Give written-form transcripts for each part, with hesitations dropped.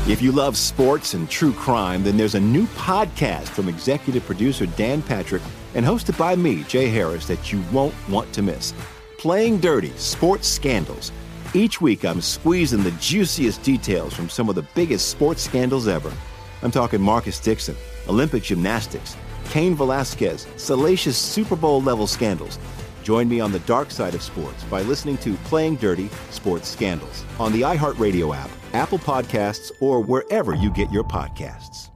If you love sports and true crime, then there's a new podcast from executive producer Dan Patrick and hosted by me, Jay Harris, that you won't want to miss. Playing Dirty: Sports Scandals. Each week, I'm squeezing the juiciest details from some of the biggest sports scandals ever. I'm talking Marcus Dixon, Olympic gymnastics, Cain Velasquez, salacious Super Bowl-level scandals. Join me on the dark side of sports by listening to Playing Dirty: Sports Scandals on the iHeartRadio app, Apple Podcasts, or wherever you get your podcasts.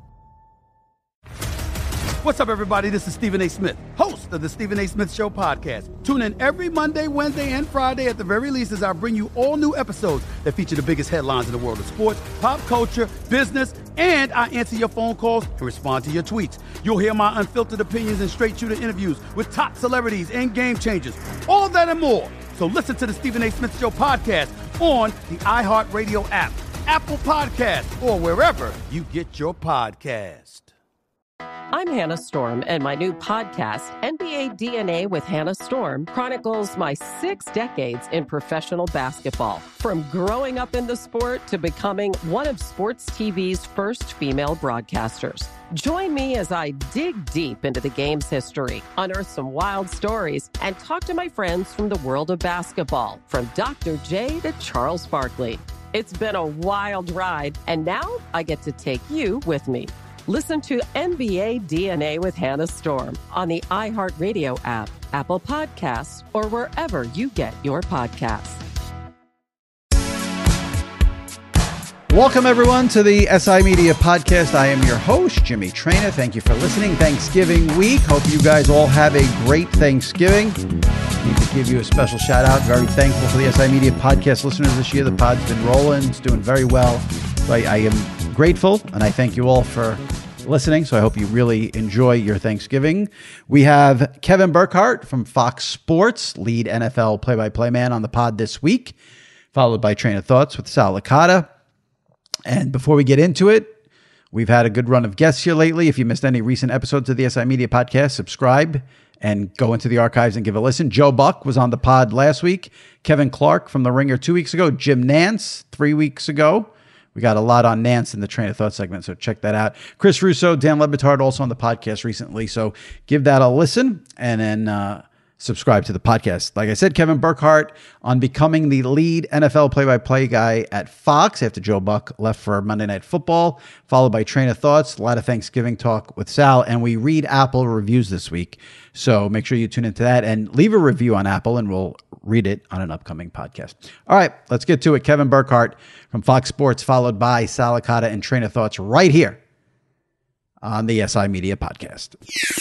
What's up, everybody? This is Stephen A. Smith, host of the Stephen A. Smith Show podcast. Tune in every Monday, Wednesday, and Friday at the very least as I bring you all new episodes that feature the biggest headlines in the world of sports, pop culture, business, and I answer your phone calls and respond to your tweets. You'll hear my unfiltered opinions and straight-shooter interviews with top celebrities and game changers. All that and more. So listen to the Stephen A. Smith Show podcast on the iHeartRadio app, Apple Podcasts, or wherever you get your podcast. I'm Hannah Storm, and my new podcast, NBA DNA with Hannah Storm, chronicles my 6 decades in professional basketball. From growing up in the sport to becoming one of sports TV's first female broadcasters. Join me as I dig deep into the game's history, unearth some wild stories, and talk to my friends from the world of basketball, from Dr. J to Charles Barkley. It's been a wild ride, and now I get to take you with me. Listen to NBA DNA with Hannah Storm on the iHeartRadio app, Apple Podcasts, or wherever you get your podcasts. Welcome, everyone, to the SI Media Podcast. I am your host, Jimmy Traina. Thank you for listening. Thanksgiving week. Hope you guys all have a great Thanksgiving. Need to give you a special shout out. Very thankful for the SI Media Podcast listeners this year. The pod's been rolling. It's doing very well. So I am grateful, and I thank you all for listening. So I hope you really enjoy your Thanksgiving. We have Kevin Burkhardt from Fox Sports, lead NFL play-by-play man on the pod this week, followed by Train of Thoughts with Sal Licata. And before we get into it, we've had a good run of guests here lately. If you missed any recent episodes of the SI Media Podcast, subscribe and go into the archives and give a listen. Joe Buck was on the pod last week. Kevin Clark from The Ringer 2 weeks ago. Jim Nance 3 weeks ago. We got a lot on Nance in the Train of Thought segment, so check that out. Chris Russo, Dan Le Batard also on the podcast recently, so give that a listen and then subscribe to the podcast. Like I said, Kevin Burkhardt on becoming the lead NFL play-by-play guy at Fox after Joe Buck left for Monday Night Football, followed by Train of Thoughts, a lot of Thanksgiving talk with Sal, and we read Apple reviews this week. So make sure you tune into that and leave a review on Apple, and we'll read it on an upcoming podcast. All right, let's get to it. Kevin Burkhardt from Fox Sports, followed by Sal Licata and Train of Thoughts right here on the SI Media Podcast.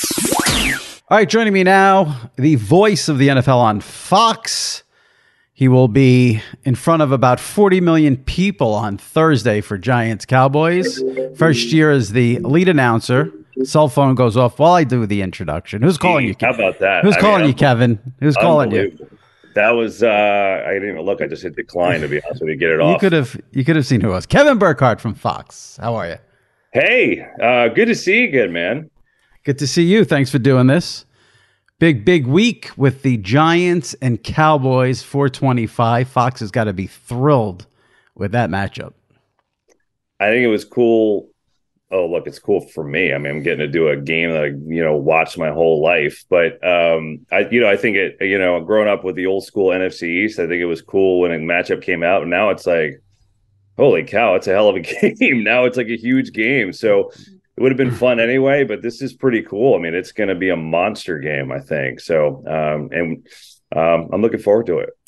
All right, joining me now, the voice of the NFL on Fox. He will be in front of about 40 million people on Thursday for Giants Cowboys. First year as the lead announcer. Cell phone goes off while I do the introduction. Who's calling you? How about that? Who's calling you, Kevin? Who's calling you? That was I didn't even look. I just hit decline, to be honest with you. Get it off. You could have seen who it was. Kevin Burkhardt from Fox. How are you? Hey, good to see you again, man. Good to see you. Thanks for doing this. Big week with the Giants and Cowboys, 425. Fox has got to be thrilled with that matchup. I think it was cool. Oh, look, it's cool for me. I mean, I'm getting to do a game that I, watched my whole life. But I think it, growing up with the old school NFC East, I think it was cool when a matchup came out. And now it's like, holy cow, it's a hell of a game. Now it's like a huge game. So it would have been fun anyway, but this is pretty cool. I mean, it's going to be a monster game, I think. So, I'm looking forward to it.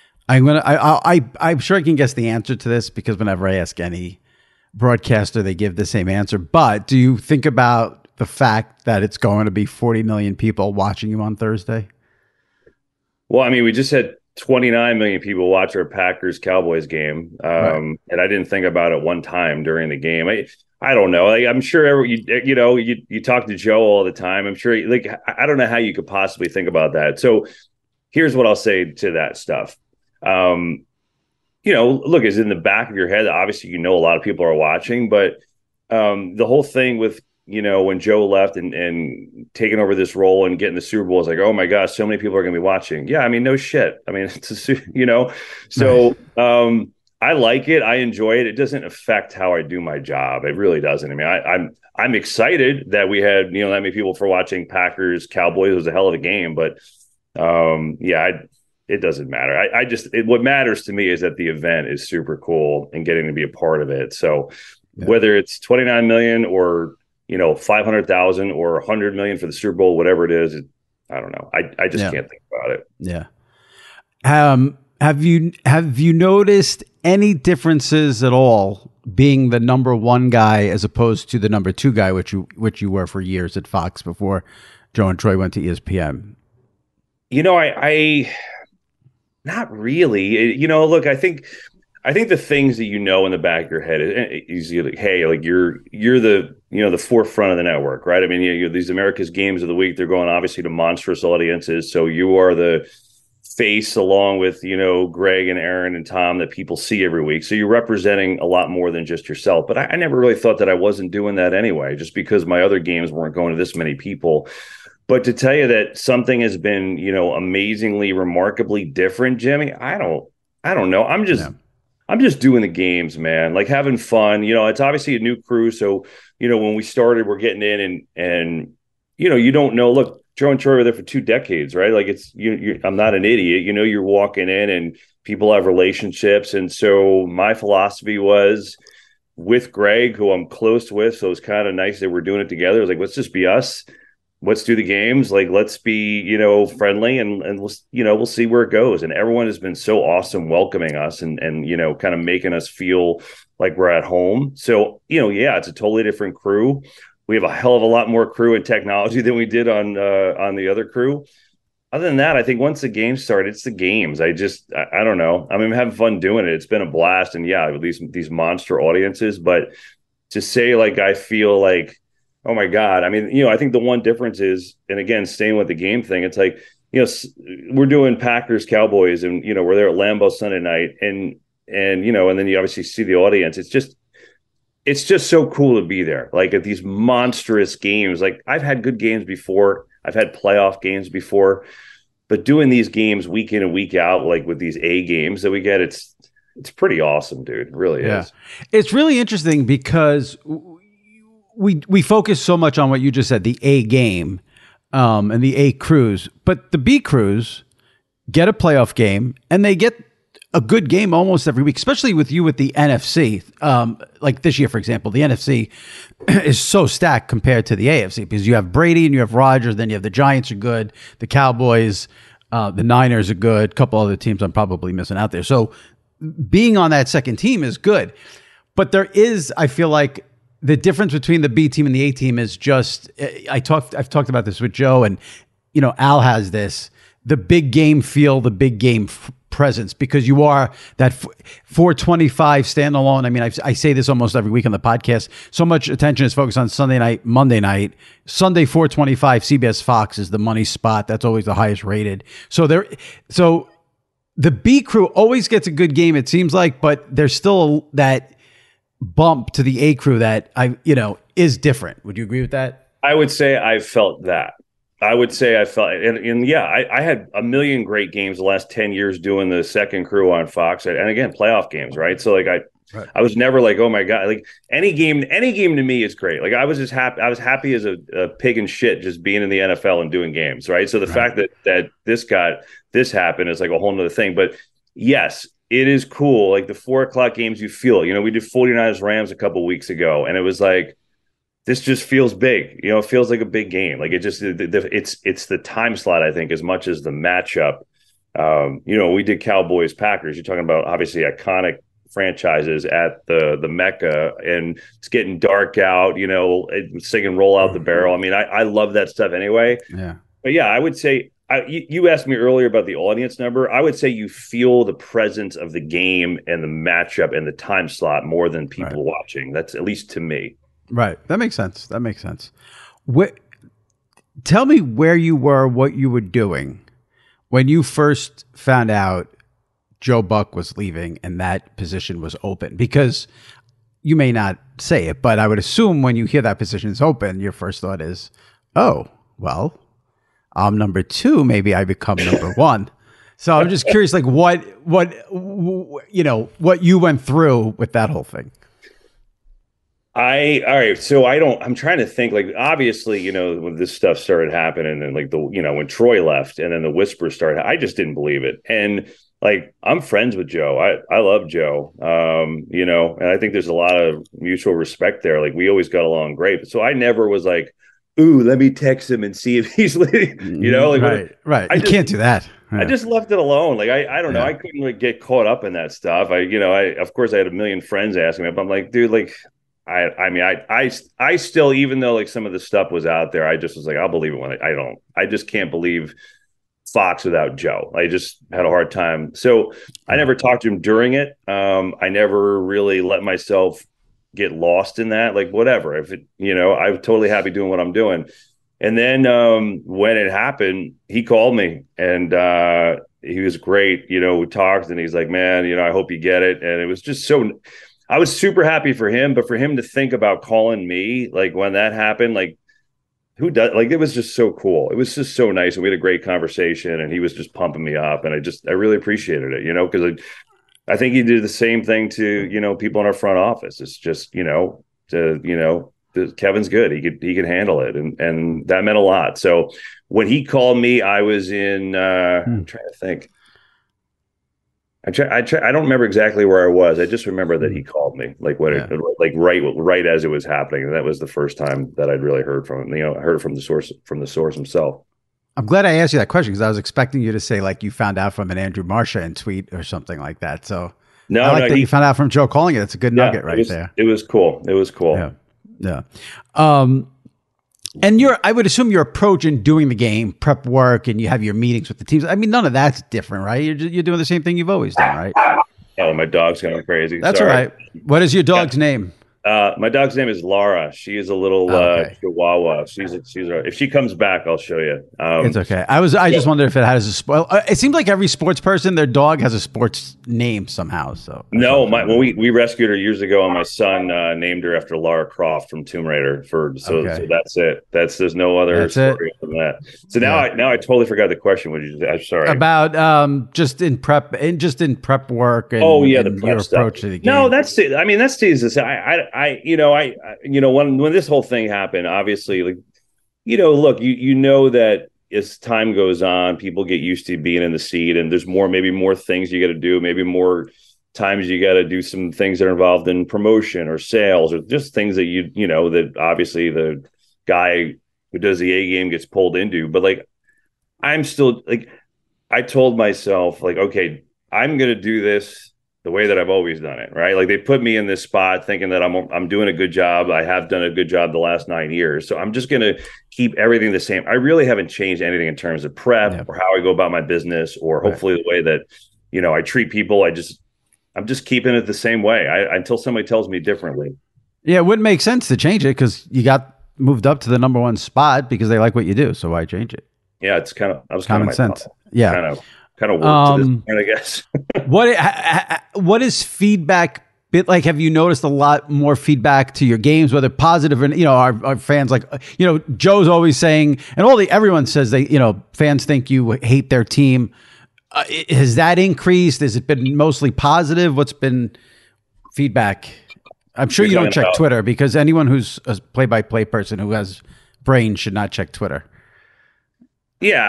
I'm sure I can guess the answer to this because whenever I ask any broadcaster, they give the same answer. But do you think about the fact that it's going to be 40 million people watching you on Thursday? Well, I mean, we just had 29 million people watch our Packers-Cowboys game, Right. And I didn't think about it one time during the game. I don't know. I'm sure you talk to Joe all the time. I'm sure I don't know how you could possibly think about that. So here's what I'll say to that stuff. Look, it's in the back of your head. Obviously, a lot of people are watching, but the whole thing with, when Joe left and taking over this role and getting the Super Bowl is like, oh my gosh, so many people are going to be watching. Yeah, I mean, no shit. I mean, it's so I like it. I enjoy it. It doesn't affect how I do my job. It really doesn't. I mean, I'm excited that we had, that many people for watching Packers Cowboys. It was a hell of a game, but it doesn't matter. What matters to me is that the event is super cool and getting to be a part of it. So whether it's 29 million or 500,000 or 100 million for the Super Bowl, whatever it is, I don't know. I just can't think about it. Yeah. Have you noticed any differences at all being the number one guy as opposed to the number two guy, which you were for years at Fox before Joe and Troy went to ESPN? I not really. Look, I think the things that in the back of your head is like, hey, like you're the the forefront of the network, right? I mean, these America's Games of the Week, they're going obviously to monstrous audiences, so you are the face along with Greg and Aaron and Tom that people see every week. So you're representing a lot more than just yourself. But I never really thought that I wasn't doing that anyway, just because my other games weren't going to this many people. But to tell you that something has been amazingly, remarkably different, Jimmy, I don't know. I'm just doing the games, man. Like having fun. It's obviously a new crew. So when we started, we're getting in and you don't know. Look, Joe and Troy were there for 2 decades, right? Like it's I'm not an idiot. You're walking in and people have relationships. And so my philosophy was with Greg, who I'm close with. So it's kind of nice that we're doing it together. It was like, let's just be us. Let's do the games. Like, let's be, friendly and we'll see where it goes. And everyone has been so awesome welcoming us and kind of making us feel like we're at home. So, it's a totally different crew. We have a hell of a lot more crew and technology than we did on the other crew. Other than that, I think once the games start, it's the games. I don't know. I mean, I'm having fun doing it. It's been a blast. And these monster audiences, but to say like, I feel like, oh my God. I mean, I think the one difference is, and again, staying with the game thing, it's like, we're doing Packers Cowboys and, we're there at Lambeau Sunday night and then you obviously see the audience. It's just so cool to be there. Like at these monstrous games, like I've had good games before. I've had playoff games before, but doing these games week in and week out, like with these A games that we get, it's pretty awesome, dude. It really is. It's really interesting because we focus so much on what you just said, the A game, and the A crews, but the B crews get a playoff game and they get a good game almost every week, especially with you with the NFC. Like this year, for example, the NFC is so stacked compared to the AFC because you have Brady and you have Rodgers, then you have the Giants are good, the Cowboys, the Niners are good, a couple other teams I'm probably missing out there. So being on that second team is good. But there is, I feel like, the difference between the B team and the A team is just, I've talked about this with Joe and, Al has this, the big game feel, the big game presence, because you are that 425 standalone. I mean, I say this almost every week on the podcast. So much attention is focused on Sunday night, Monday night. Sunday 425 CBS Fox is the money spot. That's always the highest rated. So the B crew always gets a good game, it seems like, but there's still that bump to the A crew that is different. Would you agree with that? I would say I felt that. I would say I felt, I had a million great games the last 10 years doing the second crew on Fox, and again, playoff games, right? So like I was never like, oh my God, like any game to me is great. Like I was just happy. I was happy as a pig in shit just being in the NFL and doing games, right? So the fact that this happened is like a whole nother thing. But yes, it is cool. Like the 4:00 games, you feel, we did 49ers Rams a couple weeks ago, and it was like, this just feels big. It feels like a big game. Like it just, it's the time slot, I think, as much as the matchup. We did Cowboys Packers. You're talking about obviously iconic franchises at the Mecca, and it's getting dark out, singing Roll Out the Barrel. I mean, I love that stuff anyway. Yeah. But yeah, I would say, you asked me earlier about the audience number. I would say you feel the presence of the game and the matchup and the time slot more than people watching. That's at least to me. Right. That makes sense. Tell me where you were, what you were doing when you first found out Joe Buck was leaving and that position was open. Because you may not say it, but I would assume when you hear that position is open, your first thought is, oh, well, I'm number 2. Maybe I become number 1. So I'm just curious, like what you went through with that whole thing. All right. So I'm trying to think, like, obviously, when this stuff started happening and like when Troy left and then the whispers started, I just didn't believe it. And like, I'm friends with Joe. I love Joe. And I think there's a lot of mutual respect there. Like, we always got along great. So I never was like, ooh, let me text him and see if he's, like, right. You can't do that. I just left it alone. Like, I don't know. I couldn't like get caught up in that stuff. Of course I had a million friends asking me, but I'm like, dude, like, I still, even though like some of the stuff was out there, I just was like, I'll believe it when I just can't believe Fox without Joe. I just had a hard time. So I never talked to him during it. I never really let myself get lost in that, like, whatever. If it, I'm totally happy doing what I'm doing. And then when it happened, he called me and he was great. We talked and he's like, man, I hope you get it. And it was just I was super happy for him, but for him to think about calling me, like, when that happened, like, who does, like, it was just so cool. It was just so nice. And we had a great conversation and he was just pumping me up. And I really appreciated it, because I think he did the same thing to, people in our front office. It's just, Kevin's good. He can handle it. And that meant a lot. So when he called me, I was I'm trying to think. I don't remember exactly where I was. I just remember that he called me, like, right as it was happening, and that was the first time that I'd really heard from him. Heard from the source himself. I'm glad I asked you that question because I was expecting you to say like you found out from an Andrew Marchand tweet or something like that. So you found out from Joe calling it. That's a good nugget there. It was cool. Yeah. And I would assume your approach in doing the game, prep work, and you have your meetings with the teams. I mean, none of that's different, right? You're doing the same thing you've always done, right? Oh, my dog's going crazy. That's Sorry. All right. What is your dog's name? My dog's name is Laura. She is a little Chihuahua. If she comes back, I'll show you. It's okay. I just wondered if it has a spoil. It seems like every sports person, their dog has a sports name somehow. So when we rescued her years ago, and my son named her after Lara Croft from Tomb Raider. So that's it. There's no other story than that. So now I totally forgot the question. I'm sorry about just in prep work. And, the prep your stuff. Approach to the game. No, that's it. I mean, that's Jesus. When this whole thing happened, obviously, like, look, that as time goes on, people get used to being in the seat, and there's maybe more things you got to do, maybe more times you got to do some things that are involved in promotion or sales or just things that that obviously the guy who does the A game gets pulled into. But like, I'm still like, I told myself, like, okay, I'm going to do this the way that I've always done it, right? Like, they put me in this spot thinking that I'm doing a good job. I have done a good job the last 9 years. So I'm just going to keep everything the same. I really haven't changed anything in terms of prep or how I go about my business or hopefully the way that, I treat people. I'm just keeping it the same way until somebody tells me differently. Yeah, it wouldn't make sense to change it because you got moved up to the number one spot because they like what you do. So why change it? Yeah, it's common sense. Yeah. Kind of work to this point, I guess. What is feedback bit like? Have you noticed a lot more feedback to your games, whether positive and our fans like Joe's always saying, and everyone says they fans think you hate their team. Has that increased? Has it been mostly positive? What's been feedback? I'm sure you don't check Twitter because anyone who's a play-by-play person who has brain should not check Twitter. Yeah,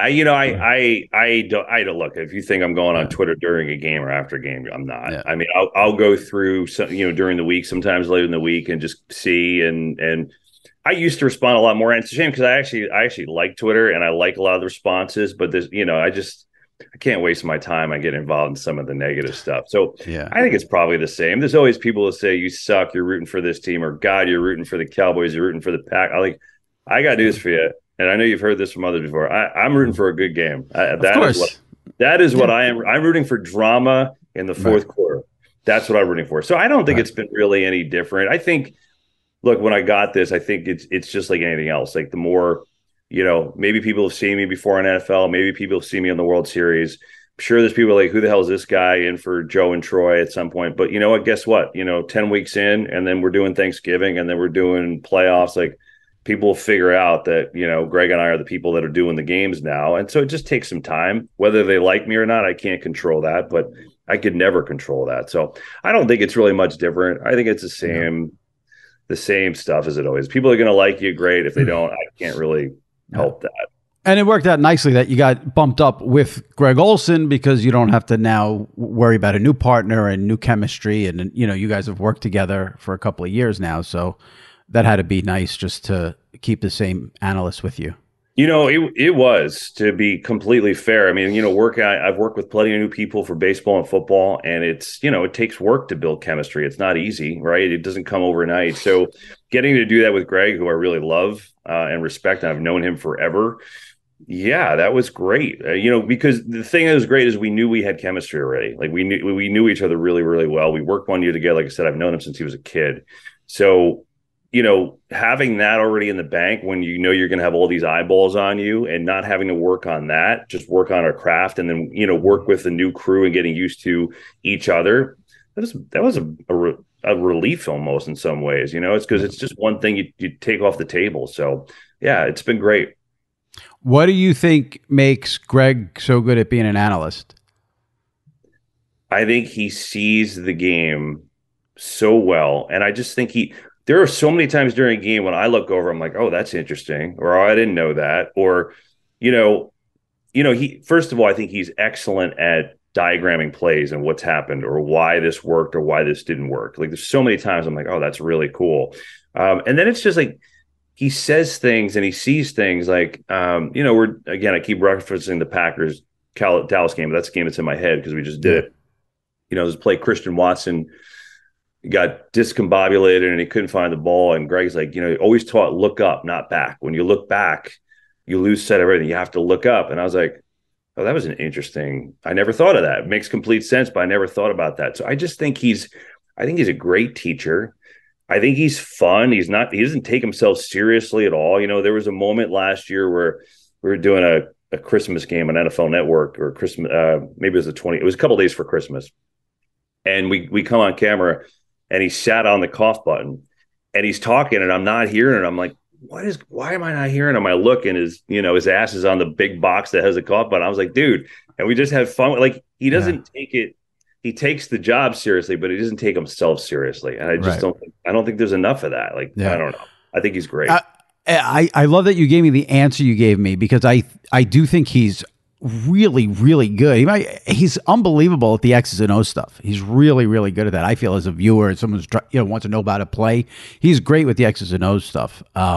I don't look. If you think I'm going on Twitter during a game or after a game, I'm not. Yeah. I mean, I'll go through some, during the week, sometimes later in the week, and just see. And I used to respond a lot more. And it's a shame because I actually like Twitter and I like a lot of the responses. But there's, I can't waste my time. I get involved in some of the negative stuff. So I think it's probably the same. There's always people that say you suck. You're rooting for this team, or God, you're rooting for the Cowboys. You're rooting for the Pack. I got news for you. And I know you've heard this from others before. I'm rooting for a good game. That is what I am. I'm rooting for drama in the fourth quarter. That's what I'm rooting for. So I don't think it's been really any different. I think, look, when I got this, I think it's just like anything else. Like the more, maybe people have seen me before in NFL. Maybe people have seen me in the World Series. I'm sure there's people like, who the hell is this guy in for Joe and Troy at some point? But you know what? Guess what? 10 weeks in, and then we're doing Thanksgiving, and then we're doing playoffs. Like, people will figure out that, Greg and I are the people that are doing the games now. And so it just takes some time. Whether they like me or not, I can't control that, but I could never control that. So I don't think it's really much different. I think it's the same stuff as it always. People are going to like you, great. If they don't, I can't really help that. And it worked out nicely that you got bumped up with Greg Olsen because you don't have to now worry about a new partner and new chemistry. And, you guys have worked together for a couple of years now. So that had to be nice just to keep the same analyst with you. It was, to be completely fair. I mean, I've worked with plenty of new people for baseball and football, and it's, it takes work to build chemistry. It's not easy, right? It doesn't come overnight. So getting to do that with Greg, who I really love and respect, and I've known him forever. Yeah, that was great. Because the thing that was great is we knew we had chemistry already. Like we knew each other really, really well. We worked 1 year together. Like I said, I've known him since he was a kid. So, having that already in the bank when you're going to have all these eyeballs on you and not having to work on that, just work on our craft and then, work with the new crew and getting used to each other. That was a relief almost in some ways, it's because it's just one thing you take off the table. So yeah, it's been great. What do you think makes Greg so good at being an analyst? I think he sees the game so well. And I just think there are so many times during a game when I look over, I'm like, oh, that's interesting. Or, oh, I didn't know that. Or, first of all, I think he's excellent at diagramming plays and what's happened or why this worked or why this didn't work. Like there's so many times I'm like, oh, that's really cool. And then it's just like, he says things and he sees things like, I keep referencing the Packers Dallas game, but that's a game that's in my head because we just did it. This play, Christian Watson got discombobulated and he couldn't find the ball. And Greg's like, always taught look up, not back. When you look back, you lose sight of everything. You have to look up. And I was like, oh, that was I never thought of that. It makes complete sense, but I never thought about that. So I just think he's a great teacher. I think he's fun. He doesn't take himself seriously at all. There was a moment last year where we were doing a Christmas game on NFL Network or Christmas, maybe it was a couple days for Christmas. And we come on camera and he sat on the cough button and he's talking and I'm not hearing it. I'm like, why am I not hearing him? I look and his ass is on the big box that has a cough button. I was like, dude, and we just have fun. Like he doesn't take it. He takes the job seriously, but he doesn't take himself seriously. And I just don't think there's enough of that. Like, I don't know. I think he's great. I love that you gave me the answer you gave me because I do think he's really, really good. He's unbelievable at the X's and O's stuff. He's really, really good at that. I feel as a viewer, as someone who's wants to know about a play, he's great with the X's and O's stuff.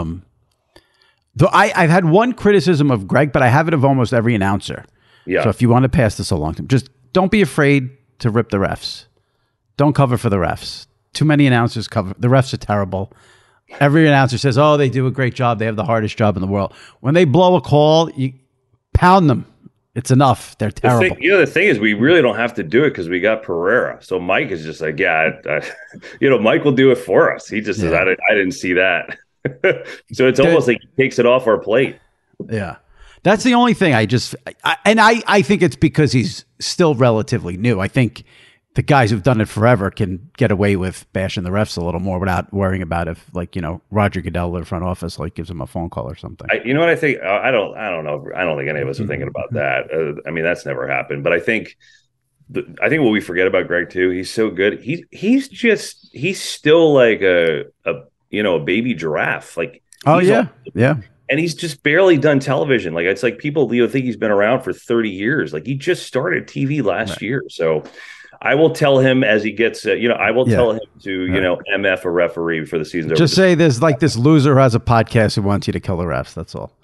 Though I've had one criticism of Greg, but I have it of almost every announcer. Yeah. So if you want to pass this along to him, just don't be afraid to rip the refs. Don't cover for the refs. Too many announcers cover. The refs are terrible. Every announcer says, oh, they do a great job. They have the hardest job in the world. When they blow a call, you pound them. It's enough. They're terrible. The thing is, we really don't have to do it because we got Pereira. So Mike is just like, Mike will do it for us. He just says, I didn't see that. So it's almost like he takes it off our plate. Yeah. That's the only thing I think it's because he's still relatively new. I think the guys who've done it forever can get away with bashing the refs a little more without worrying about if, Roger Goodell, their front office, gives them a phone call or something. You know what I think? I don't know. I don't think any of us are thinking about that. That's never happened. But I think what we forget about Greg too, he's so good. He's still like a baby giraffe. Yeah. And he's just barely done television. Like it's like people think he's been around for 30 years. Like he just started TV last year. So I will tell him as he gets, tell him to, MF a referee before the season's over. Just say there's this loser who has a podcast who wants you to kill the refs. That's all.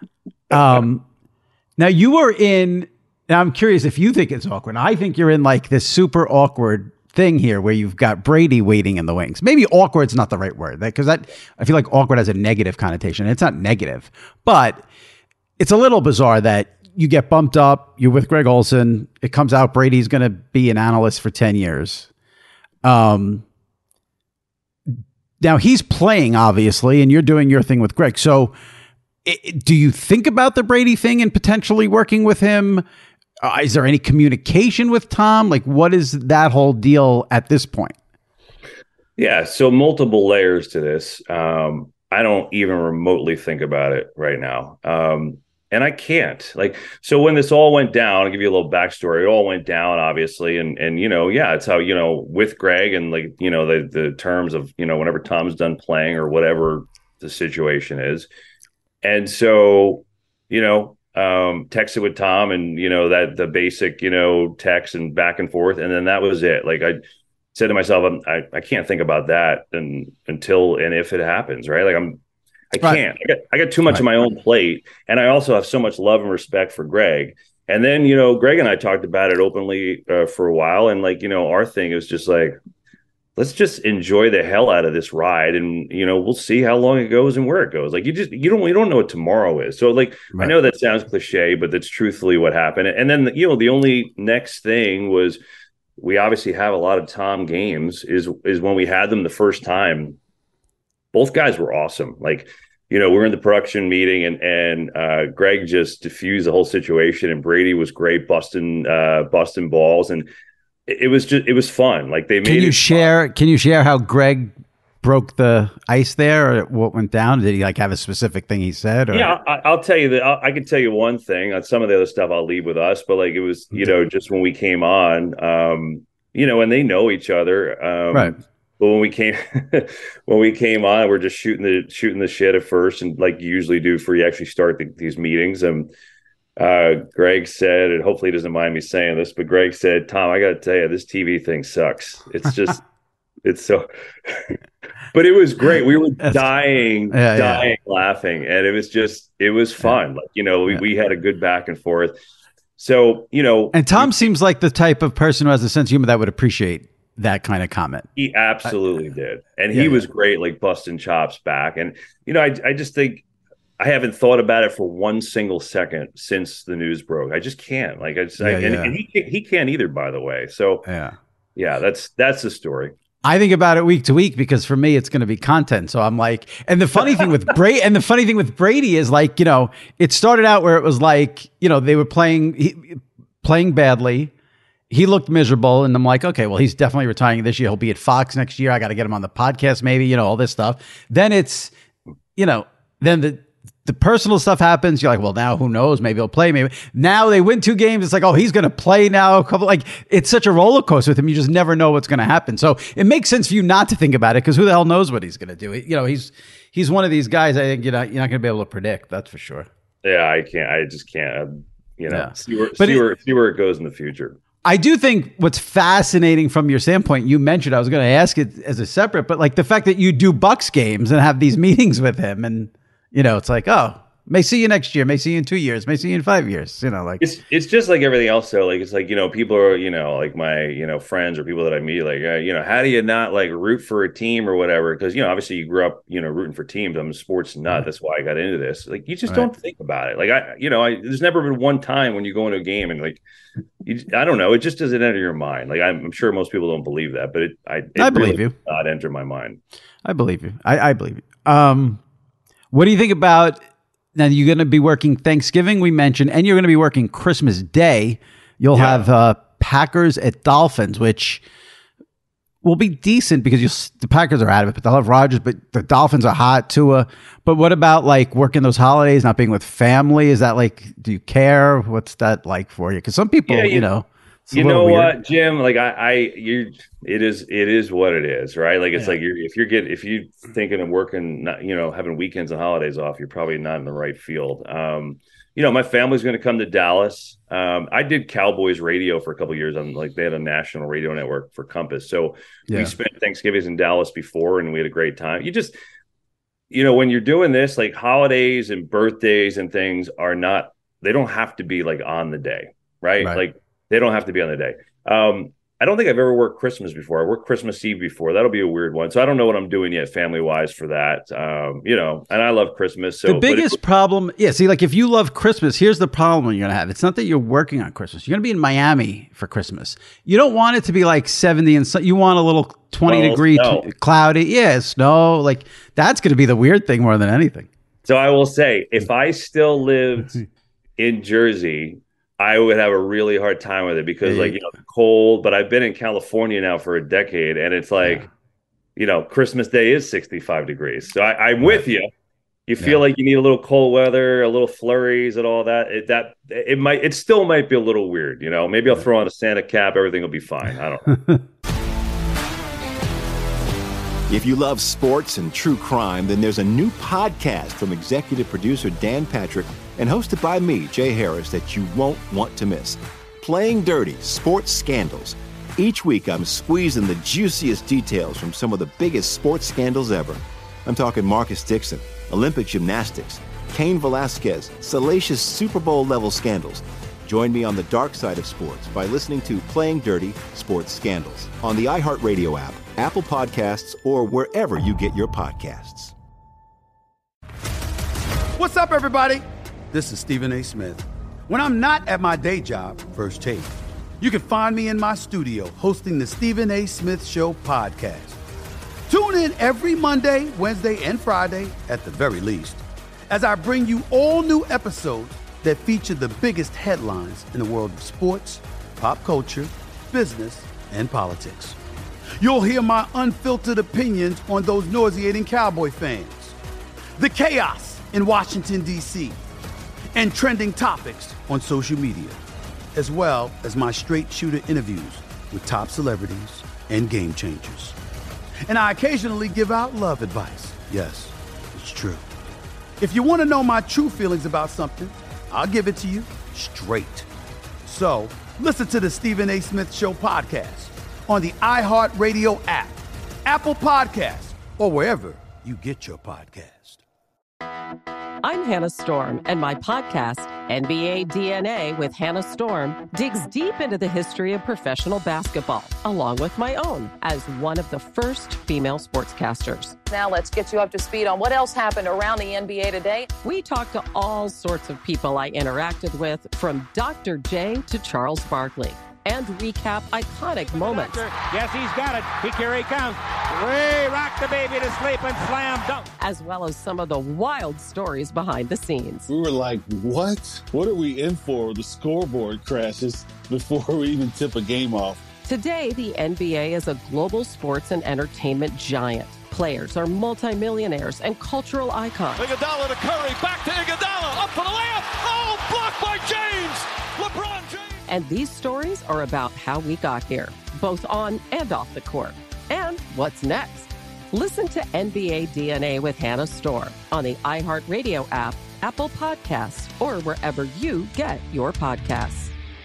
Now you were now I'm curious if you think it's awkward. I think you're in this super awkward thing here where you've got Brady waiting in the wings. Maybe awkward's not the right word because I feel like awkward has a negative connotation. It's not negative, but it's a little bizarre that you get bumped up. You're with Greg Olsen. It comes out Brady's going to be an analyst for 10 years. Now he's playing obviously, and you're doing your thing with Greg. So do you think about the Brady thing and potentially working with him? Is there any communication with Tom? What is that whole deal at this point? Yeah, so multiple layers to this. I don't even remotely think about it right now. And I can't. Like, so when this all went down, I'll give you a little backstory. It all went down, obviously, and yeah, it's how, with Greg and like, the terms of, whenever Tom's done playing or whatever the situation is. And so, texted with Tom and, that the basic, text and back and forth. And then that was it. Like I said to myself, I can't think about that until and if it happens. Right. Like I can't. I got too much on my own plate. And I also have so much love and respect for Greg. And then, Greg and I talked about it openly for a while. And like, our thing is just like, let's just enjoy the hell out of this ride, and we'll see how long it goes and where it goes. Like you don't know what tomorrow is. So like I know that sounds cliche, but that's truthfully what happened. And then the only next thing was we obviously have a lot of Tom games. Is when we had them the first time. Both guys were awesome. Like we're in the production meeting and Greg just diffused the whole situation, and Brady was great busting balls, and it was fun. Like they made. Can you share how Greg broke the ice there, or what went down? Did he like have a specific thing he said? Or? Yeah, I'll tell you that. I can tell you one thing. On some of the other stuff, I'll leave with us. But like it was, just when we came on, and they know each other, right? But when we came on, we're just shooting the shit at first, and like you usually do before you actually start these meetings. And Greg said, and hopefully he doesn't mind me saying this, but Greg said, "Tom, I got to tell you, this TV thing sucks. It's just, it's so." But it was great. We were dying laughing, and it was fun. Like we had a good back and forth. So and Tom seems like the type of person who has a sense of humor that would appreciate that kind of comment. He absolutely did, and he was great, like busting chops back. And I just think. I haven't thought about it for one single second since the news broke. I just can't. Like and he can't either, by the way. So that's the story. I think about it week to week because for me it's going to be content. So I'm like, and the funny thing with Brady is like, it started out where it was like, they were playing badly. He looked miserable, and I'm like, okay, well, he's definitely retiring this year. He'll be at Fox next year. I got to get him on the podcast, maybe, all this stuff. Then it's, then the personal stuff happens. You're like, well, now who knows? Maybe he'll play. Maybe now they win 2 games. It's like, oh, he's going to play now. It's such a roller coaster with him. You just never know what's going to happen. So it makes sense for you not to think about it because who the hell knows what he's going to do? He's one of these guys. I think you're not going to be able to predict. That's for sure. Yeah, I can't. I just can't. See where it goes in the future. I do think what's fascinating from your standpoint, you mentioned, I was going to ask it as a separate, but like the fact that you do Bucks games and have these meetings with him and. It's like, oh, may see you next year, may see you in 2 years, may see you in 5 years. Like it's just like everything else. So like it's like people are like my friends or people that I meet like how do you not like root for a team or whatever? Because obviously you grew up rooting for teams. I'm a sports nut. That's why I got into this. Like you just don't think about it. Like there's never been one time when you go into a game and like I don't know, it just doesn't enter your mind. Like I'm sure most people don't believe that, but I believe you. Not enter my mind. I believe you. I believe you. What do you think about now? You're going to be working Thanksgiving, we mentioned, and you're going to be working Christmas Day. You'll have Packers at Dolphins, which will be decent because the Packers are out of it, but they'll have Rodgers, but the Dolphins are hot too. But what about like working those holidays, not being with family? Is that like, do you care? What's that like for you? Because some people, you know what, Jim? Like it is what it is, right? Like it's like if you're thinking of working, having weekends and holidays off, you're probably not in the right field. My family's going to come to Dallas. I did Cowboys radio for a couple of years on they had a national radio network for Compass. So we spent Thanksgivings in Dallas before, and we had a great time. You just, when you're doing this, like holidays and birthdays and things they don't have to be like on the day, right? Like. They don't have to be on the day. I don't think I've ever worked Christmas before. I worked Christmas Eve before. That'll be a weird one. So I don't know what I'm doing yet family-wise for that. And I love Christmas. So the biggest problem, like if you love Christmas, here's the problem you're going to have. It's not that you're working on Christmas. You're going to be in Miami for Christmas. You don't want it to be like 70 and you want a little 20-degree cloudy. Yeah, snow. Like that's going to be the weird thing more than anything. So I will say, if I still lived in Jersey, I would have a really hard time with it because the cold, but I've been in California now for a decade and it's like, Christmas Day is 65 degrees. So I'm with you. You feel Yeah. like you need a little cold weather, a little flurries and all that. It still might be a little weird. Maybe I'll throw on a Santa cap. Everything will be fine. I don't know. If you love sports and true crime, then there's a new podcast from executive producer Dan Patrick and hosted by me, Jay Harris, that you won't want to miss. Playing Dirty: Sports Scandals. Each week, I'm squeezing the juiciest details from some of the biggest sports scandals ever. I'm talking Marcus Dixon, Olympic gymnastics, Cain Velasquez, salacious Super Bowl-level scandals. Join me on the dark side of sports by listening to Playing Dirty: Sports Scandals on the iHeartRadio app, Apple Podcasts, or wherever you get your podcasts. What's up, everybody? This is Stephen A. Smith. When I'm not at my day job, First Take, you can find me in my studio hosting the Stephen A. Smith Show podcast. Tune in every Monday, Wednesday, and Friday, at the very least, as I bring you all new episodes that feature the biggest headlines in the world of sports, pop culture, business, and politics. You'll hear my unfiltered opinions on those nauseating Cowboy fans, the chaos in Washington, D.C., and trending topics on social media, as well as my straight shooter interviews with top celebrities and game changers. And I occasionally give out love advice. Yes, it's true. If you want to know my true feelings about something, I'll give it to you straight. So listen to the Stephen A. Smith Show podcast on the iHeartRadio app, Apple Podcasts, or wherever you get your podcast. I'm Hannah Storm, and my podcast, NBA DNA with Hannah Storm, digs deep into the history of professional basketball, along with my own, as one of the first female sportscasters. Now let's get you up to speed on what else happened around the NBA today. We talk to all sorts of people I interacted with, from Dr. J to Charles Barkley, and recap iconic moments. Yes, he's got it. Here he comes. Way rock the baby to sleep and slam dunk. As well as some of the wild stories behind the scenes. We were like, what? What are we in for? The scoreboard crashes before we even tip a game off. Today, the NBA is a global sports and entertainment giant. Players are multimillionaires and cultural icons. Iguodala to Curry, back to Iguodala, up for the layup. Oh, blocked by James. LeBron James. And these stories are about how we got here, both on and off the court. And what's next? Listen to NBA DNA with Hannah Storm on the iHeartRadio app, Apple Podcasts, or wherever you get your podcasts.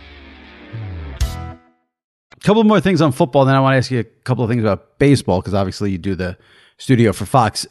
A couple more things on football, then I want to ask you a couple of things about baseball, because obviously you do the studio for Fox.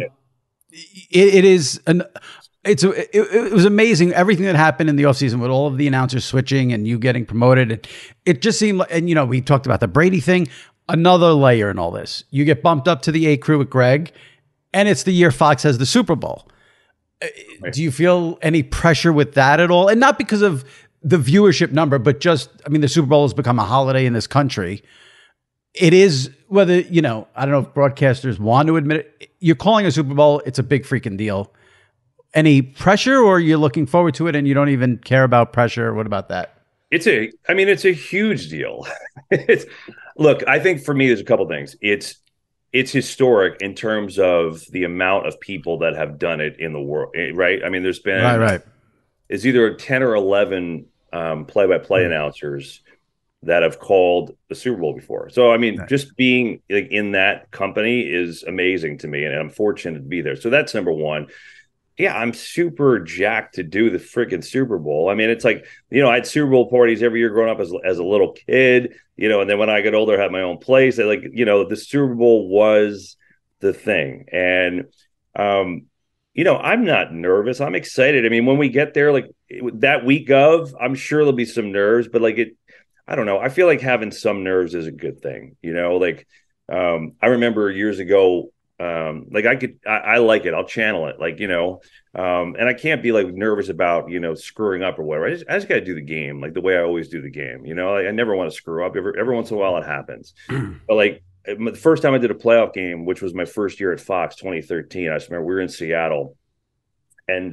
It was amazing, everything that happened in the offseason with all of the announcers switching and you getting promoted. And it just seemed like, and we talked about the Brady thing, another layer in all this. You get bumped up to the A crew with Greg, and it's the year Fox has the Super Bowl. Right. Do you feel any pressure with that at all? And not because of the viewership number, but just, the Super Bowl has become a holiday in this country. It is, whether, I don't know if broadcasters want to admit it, you're calling a Super Bowl, it's a big freaking deal. Any pressure, or you're looking forward to it and you don't even care about pressure? What about that? It's a huge deal. Look, I think for me, there's a couple things. It's historic in terms of the amount of people that have done it in the world, right? There's been, right. It's either 10 or 11 play-by-play announcers that have called the Super Bowl before. So, just being in that company is amazing to me, and I'm fortunate to be there. So that's number one. Yeah, I'm super jacked to do the freaking Super Bowl. It's like, I had Super Bowl parties every year growing up as a little kid, and then when I got older, I had my own place. The Super Bowl was the thing. And, I'm not nervous. I'm excited. When we get there, that week of, I'm sure there'll be some nerves, but I don't know. I feel like having some nerves is a good thing. I remember years ago, I like it. I'll channel it, and I can't be nervous about, screwing up or whatever. I just got to do the game, the way I always do the game. I never want to screw up. Every once in a while it happens. But the first time I did a playoff game, which was my first year at Fox, 2013, I just remember we were in Seattle, and,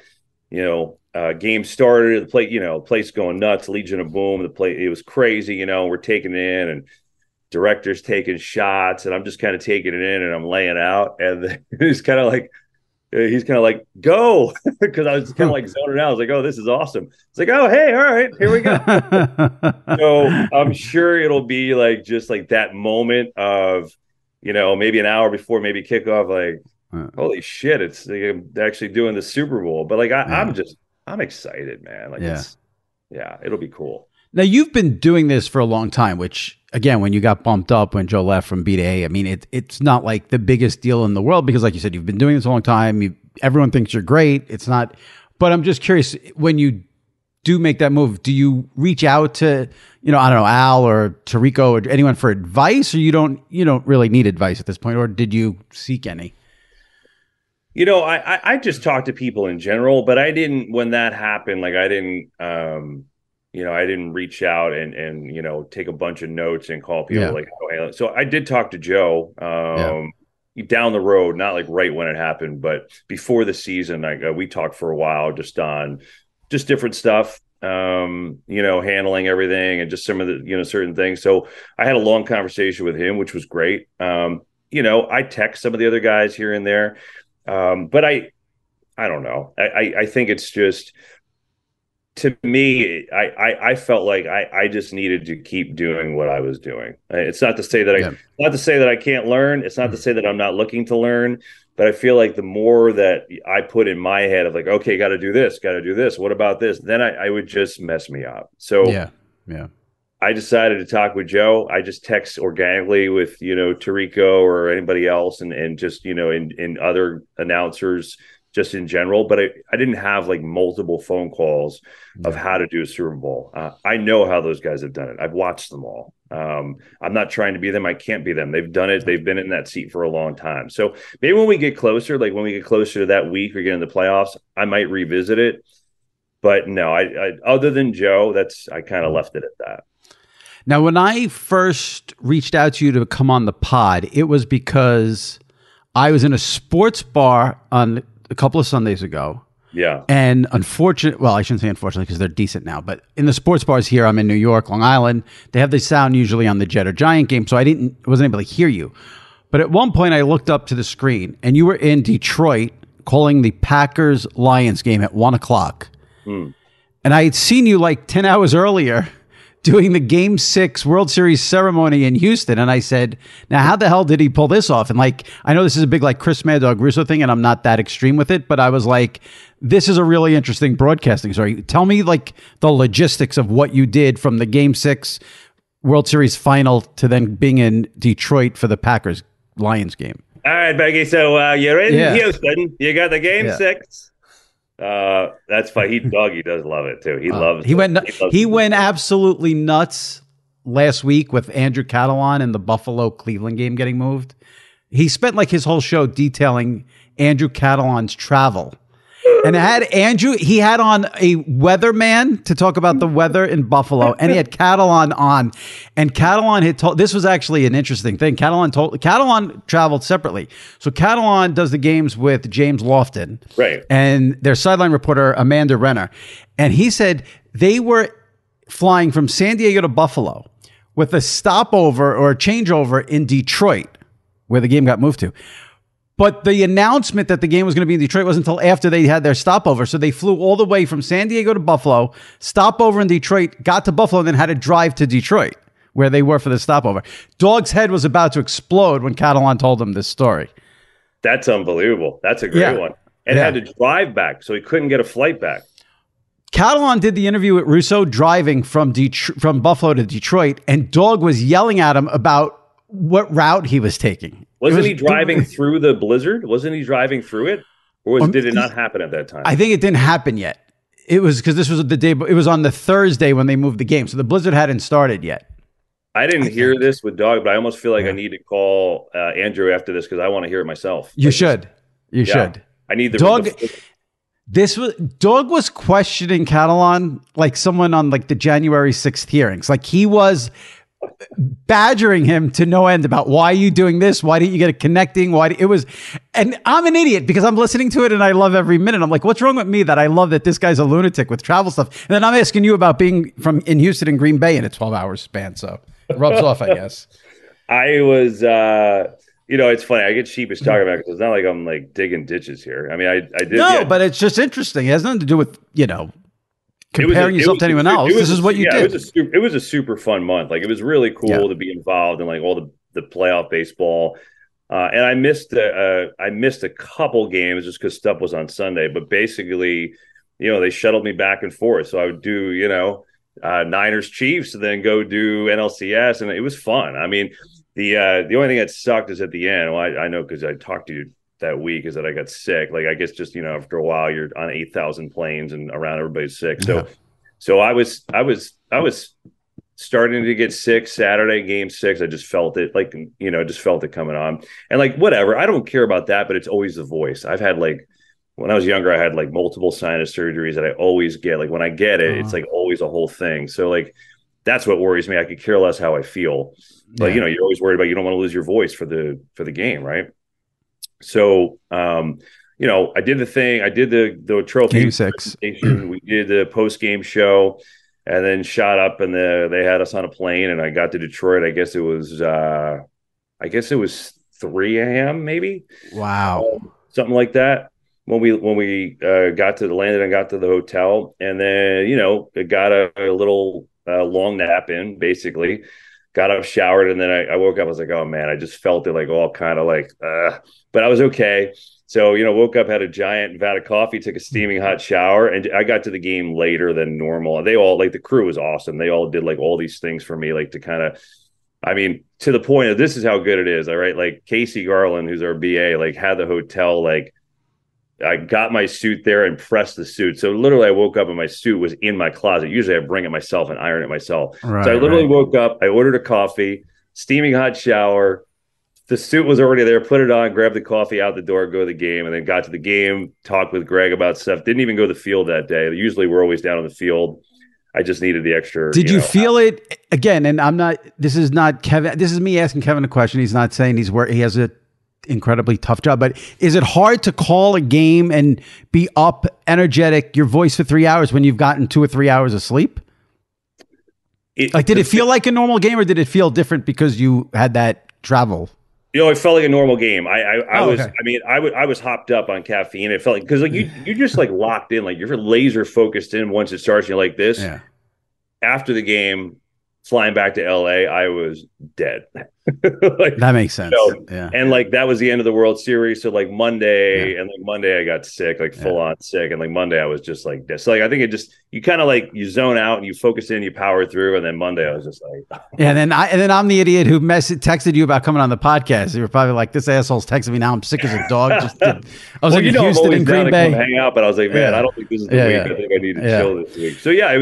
game started, the place going nuts, Legion of Boom, it was crazy, we're taking it in, and director's taking shots, and I'm just kind of taking it in, and I'm laying out, and then he's kind of like go, because I was kind of like zoning out. I was like, oh, this is awesome. It's like, oh, hey, all right, here we go. So I'm sure it'll be like just like that moment of, maybe an hour before maybe kickoff, like, holy shit, it's like, I'm actually doing the Super Bowl. But like, I'm excited, man. Like, it'll be cool. Now, you've been doing this for a long time, which, again, when you got bumped up when Joe left from B to A, I mean, it's not like the biggest deal in the world because, like you said, you've been doing this a long time. Everyone thinks you're great. It's not. But I'm just curious, when you do make that move, do you reach out to, I don't know, Al or Tirico or anyone for advice, or you don't really need advice at this point, or did you seek any? I just talk to people in general, but I didn't, when that happened, like I didn't reach out and take a bunch of notes and call people so I did talk to Joe down the road, not like right when it happened, but before the season, we talked for a while just on just different stuff, handling everything and just some of the, certain things. So I had a long conversation with him, which was great. I text some of the other guys here and there. But I don't know. I think it's just, to me, I felt like I just needed to keep doing what I was doing. It's not to say that not to say that I can't learn. It's not to say that I'm not looking to learn, but I feel like the more that I put in my head of like, okay, got to do this. What about this? Then I would just mess me up. So I decided to talk with Joe. I just text organically with, Tirico or anybody else and just, in other announcers just in general. But I didn't have like multiple phone calls of how to do a Super Bowl. I know how those guys have done it. I've watched them all. I'm not trying to be them. I can't be them. They've done it. They've been in that seat for a long time. So maybe when we get closer to that week or get in the playoffs, I might revisit it. But no, I other than Joe, I kind of left it at that. Now, when I first reached out to you to come on the pod, it was because I was in a sports bar on a couple of Sundays ago. Yeah. And I shouldn't say unfortunately because they're decent now, but in the sports bars here, I'm in New York, Long Island, they have the sound usually on the Jet or Giant game, so I wasn't able to hear you. But at one point, I looked up to the screen, and you were in Detroit calling the Packers-Lions game at 1 o'clock. And I had seen you like 10 hours earlier doing the Game 6 World Series ceremony in Houston. And I said, now, how the hell did he pull this off? And like, I know this is a big like Chris Mad Dog Russo thing, and I'm not that extreme with it, but I was like, this is a really interesting broadcasting story. Tell me like the logistics of what you did from the Game 6 World Series final to then being in Detroit for the Packers-Lions game. All right, Becky. So you're in Houston. You got the Game 6. That's fine. He does love it too. He went absolutely nuts last week with Andrew Catalon and the Buffalo Cleveland game getting moved. He spent like his whole show detailing Andrew Catalon's travel. And he had on a weatherman to talk about the weather in Buffalo, and he had Catalon on. And Catalon had told, this was actually an interesting thing. Catalon traveled separately. So Catalon does the games with James Lofton. Right. And their sideline reporter, Amanda Renner. And he said they were flying from San Diego to Buffalo with a stopover or a changeover in Detroit, where the game got moved to. But the announcement that the game was going to be in Detroit wasn't until after they had their stopover. So they flew all the way from San Diego to Buffalo, stopover in Detroit, got to Buffalo, and then had to drive to Detroit, where they were for the stopover. Dog's head was about to explode when Catalon told him this story. That's unbelievable. That's a great one. And had to drive back, so he couldn't get a flight back. Catalon did the interview with Russo driving from Buffalo to Detroit, and Dog was yelling at him about what route he was taking. Wasn't he driving through the blizzard? Wasn't he driving through it? Or did it not happen at that time? I think it didn't happen yet. It was because this was the day, it was on the Thursday when they moved the game. So the blizzard hadn't started yet. I didn't hear this with Dog, but I almost feel like I need to call Andrew after this because I want to hear it myself. You should. I need the Dog. Dog was questioning Catalon like someone on like the January 6th hearings. Like he was badgering him to no end about why are you doing this? Why didn't you get it connecting? And I'm an idiot because I'm listening to it and I love every minute. I'm like, what's wrong with me that I love that this guy's a lunatic with travel stuff? And then I'm asking you about being in Houston and Green Bay in a 12-hour span. So it rubs off, I guess. I was, it's funny. I get sheepish talking about it because it's not like I'm like digging ditches here. I mean, I did. No, but it's just interesting. It has nothing to do with, comparing yourself to anyone else. This is what you did. It was a super fun month. Like, it was really cool to be involved in like all the playoff baseball. And I missed a couple games just because stuff was on Sunday. But basically, they shuttled me back and forth. So I would do, Niners Chiefs and then go do NLCS. And it was fun. I mean, the only thing that sucked is at the end. Well, I know because I talked to you that week is that I got sick. Like, I guess just, after a while you're on 8,000 planes and around everybody's sick. So I was starting to get sick Saturday, game 6. I just felt it just felt it coming on, and like, whatever. I don't care about that, but it's always the voice. I've had when I was younger, I had like multiple sinus surgeries that I always get. Like, when I get it, it's like always a whole thing. So like, that's what worries me. I could care less how I feel, but you're always worried about, you don't want to lose your voice for the game. Right. So, I did the thing. I did the trophy game 6. We did the post game show, and then shot up, and they had us on a plane, and I got to Detroit. I guess it was 3 a.m. maybe. Wow, something like that. When we got to the landing and got to the hotel, and then it got a little long nap in, basically. Got up, showered, and then I woke up. I was like, oh man, I just felt it like all kind of like, but I was okay. So, woke up, had a giant vat of coffee, took a steaming hot shower, and I got to the game later than normal. They all, like, the crew was awesome. They all did like all these things for me, like, to kind of, I mean, to the point of, this is how good it is. All right. Like, Casey Garland, who's our BA, like, had the hotel, like, I got my suit there and pressed the suit. So literally I woke up and my suit was in my closet. Usually I bring it myself and iron it myself. Right, so I literally woke up, I ordered a coffee, steaming hot shower. The suit was already there, put it on, grabbed the coffee, out the door, go to the game, and then got to the game, talked with Greg about stuff. Didn't even go to the field that day. Usually we're always down on the field. I just needed the extra. Did you feel it again? And this is not Kevin. This is me asking Kevin a question. He's not saying he has a incredibly tough job, but is it hard to call a game and be up, energetic, your voice for 3 hours when you've gotten 2 or 3 hours of sleep? Did it feel like a normal game, or did it feel different because you had that travel? It felt like a normal game. I was hopped up on caffeine. It felt like, because like you just like locked in, like you're laser focused in once it starts. You're like this. Yeah. After the game, flying back to LA, I was dead. Like, that makes sense. Yeah. And like, that was the end of the World Series. So like Monday I got sick, like full on sick. And like Monday I was just like this. So like, I think you kind of like, you zone out and you focus in, you power through. And then Monday I was just like, and then I'm the idiot who texted you about coming on the podcast. You were probably like, this asshole's texting me now. I'm sick as a dog. I was in Houston and Green Bay. Hang out, but I was like, man, I don't think this is the week. I think I need to chill this week. So yeah,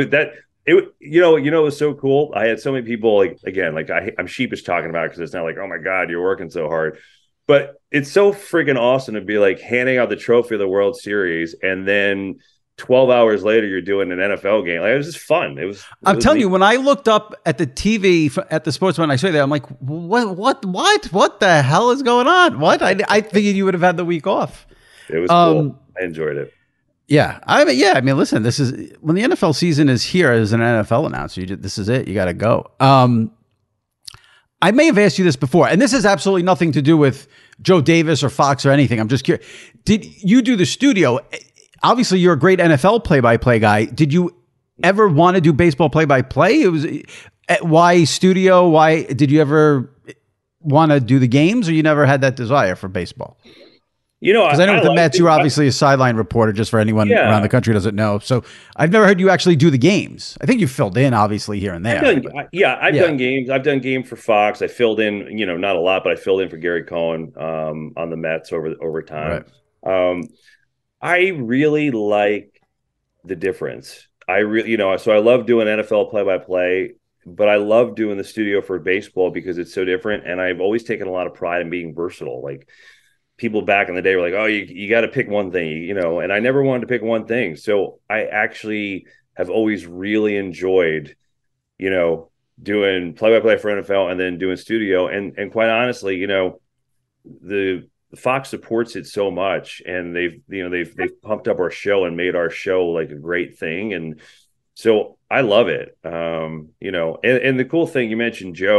it was so cool. I had so many people, like, again, like I'm sheepish talking about it because it's not like, oh my God, you're working so hard. But it's so freaking awesome to be like handing out the trophy of the World Series, and then 12 hours later you're doing an NFL game. Like, it was just fun. I'm telling you, when I looked up at the TV at the sports when I saw that, I'm like, what the hell is going on? What? I figured you would have had the week off. It was cool. I enjoyed it. Yeah. I mean, listen, this is when the NFL season is here as an NFL announcer. This is it. You got to go. I may have asked you this before, and this has absolutely nothing to do with Joe Davis or Fox or anything. I'm just curious. Did you do the studio? Obviously, you're a great NFL play-by-play guy. Did you ever want to do baseball play-by-play? It was why studio? Why did you ever want to do the games, or you never had that desire for baseball? Because I know with the Mets, you're obviously a sideline reporter, just for anyone around the country who doesn't know. So I've never heard you actually do the games. I think you filled in, obviously, here and there. I've done games. I've done game for Fox. I filled in, not a lot, but I filled in for Gary Cohen on the Mets over time. Right. I really like the difference. So I love doing NFL play-by-play, but I love doing the studio for baseball because it's so different. And I've always taken a lot of pride in being versatile. Like, people back in the day were like, oh, you got to pick one thing, and I never wanted to pick one thing. So I actually have always really enjoyed, doing play-by-play for NFL and then doing studio. And quite honestly, the Fox supports it so much, and they've pumped up our show and made our show like a great thing. And so I love it. And the cool thing, you mentioned Joe,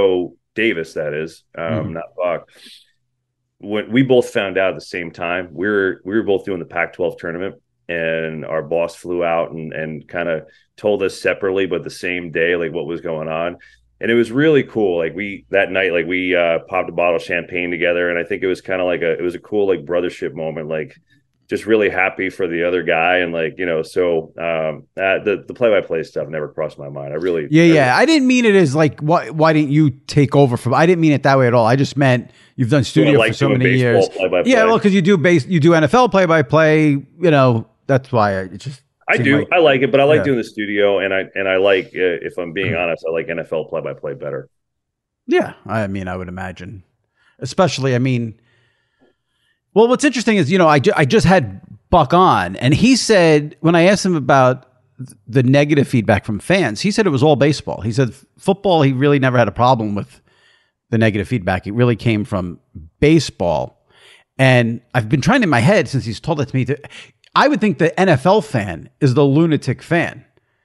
Davis, that is, not Buck. When we both found out at the same time, we were both doing the Pac-12 tournament, and our boss flew out and kind of told us separately, but the same day, like what was going on. And it was really cool. Like that night, like we popped a bottle of champagne together. And I think it was kind of like it was a cool, like brothership moment, like just really happy for the other guy. And like, so the play-by-play stuff never crossed my mind. I didn't mean it as like, why didn't you take over from, I didn't mean it that way at all. I just meant you've done studio for so many years. Play-by-play. Yeah. Well, cause you do NFL play-by-play, that's why I like it, but I like doing the studio, and I like, if I'm being honest, I like NFL play-by-play better. Yeah, I mean, I would imagine, especially. I mean, well, what's interesting is I just had Buck on, and he said when I asked him about the negative feedback from fans, he said it was all baseball. He said football, he really never had a problem with the negative feedback. It really came from baseball, and I've been trying in my head since he's told it to me I would think the NFL fan is the lunatic fan.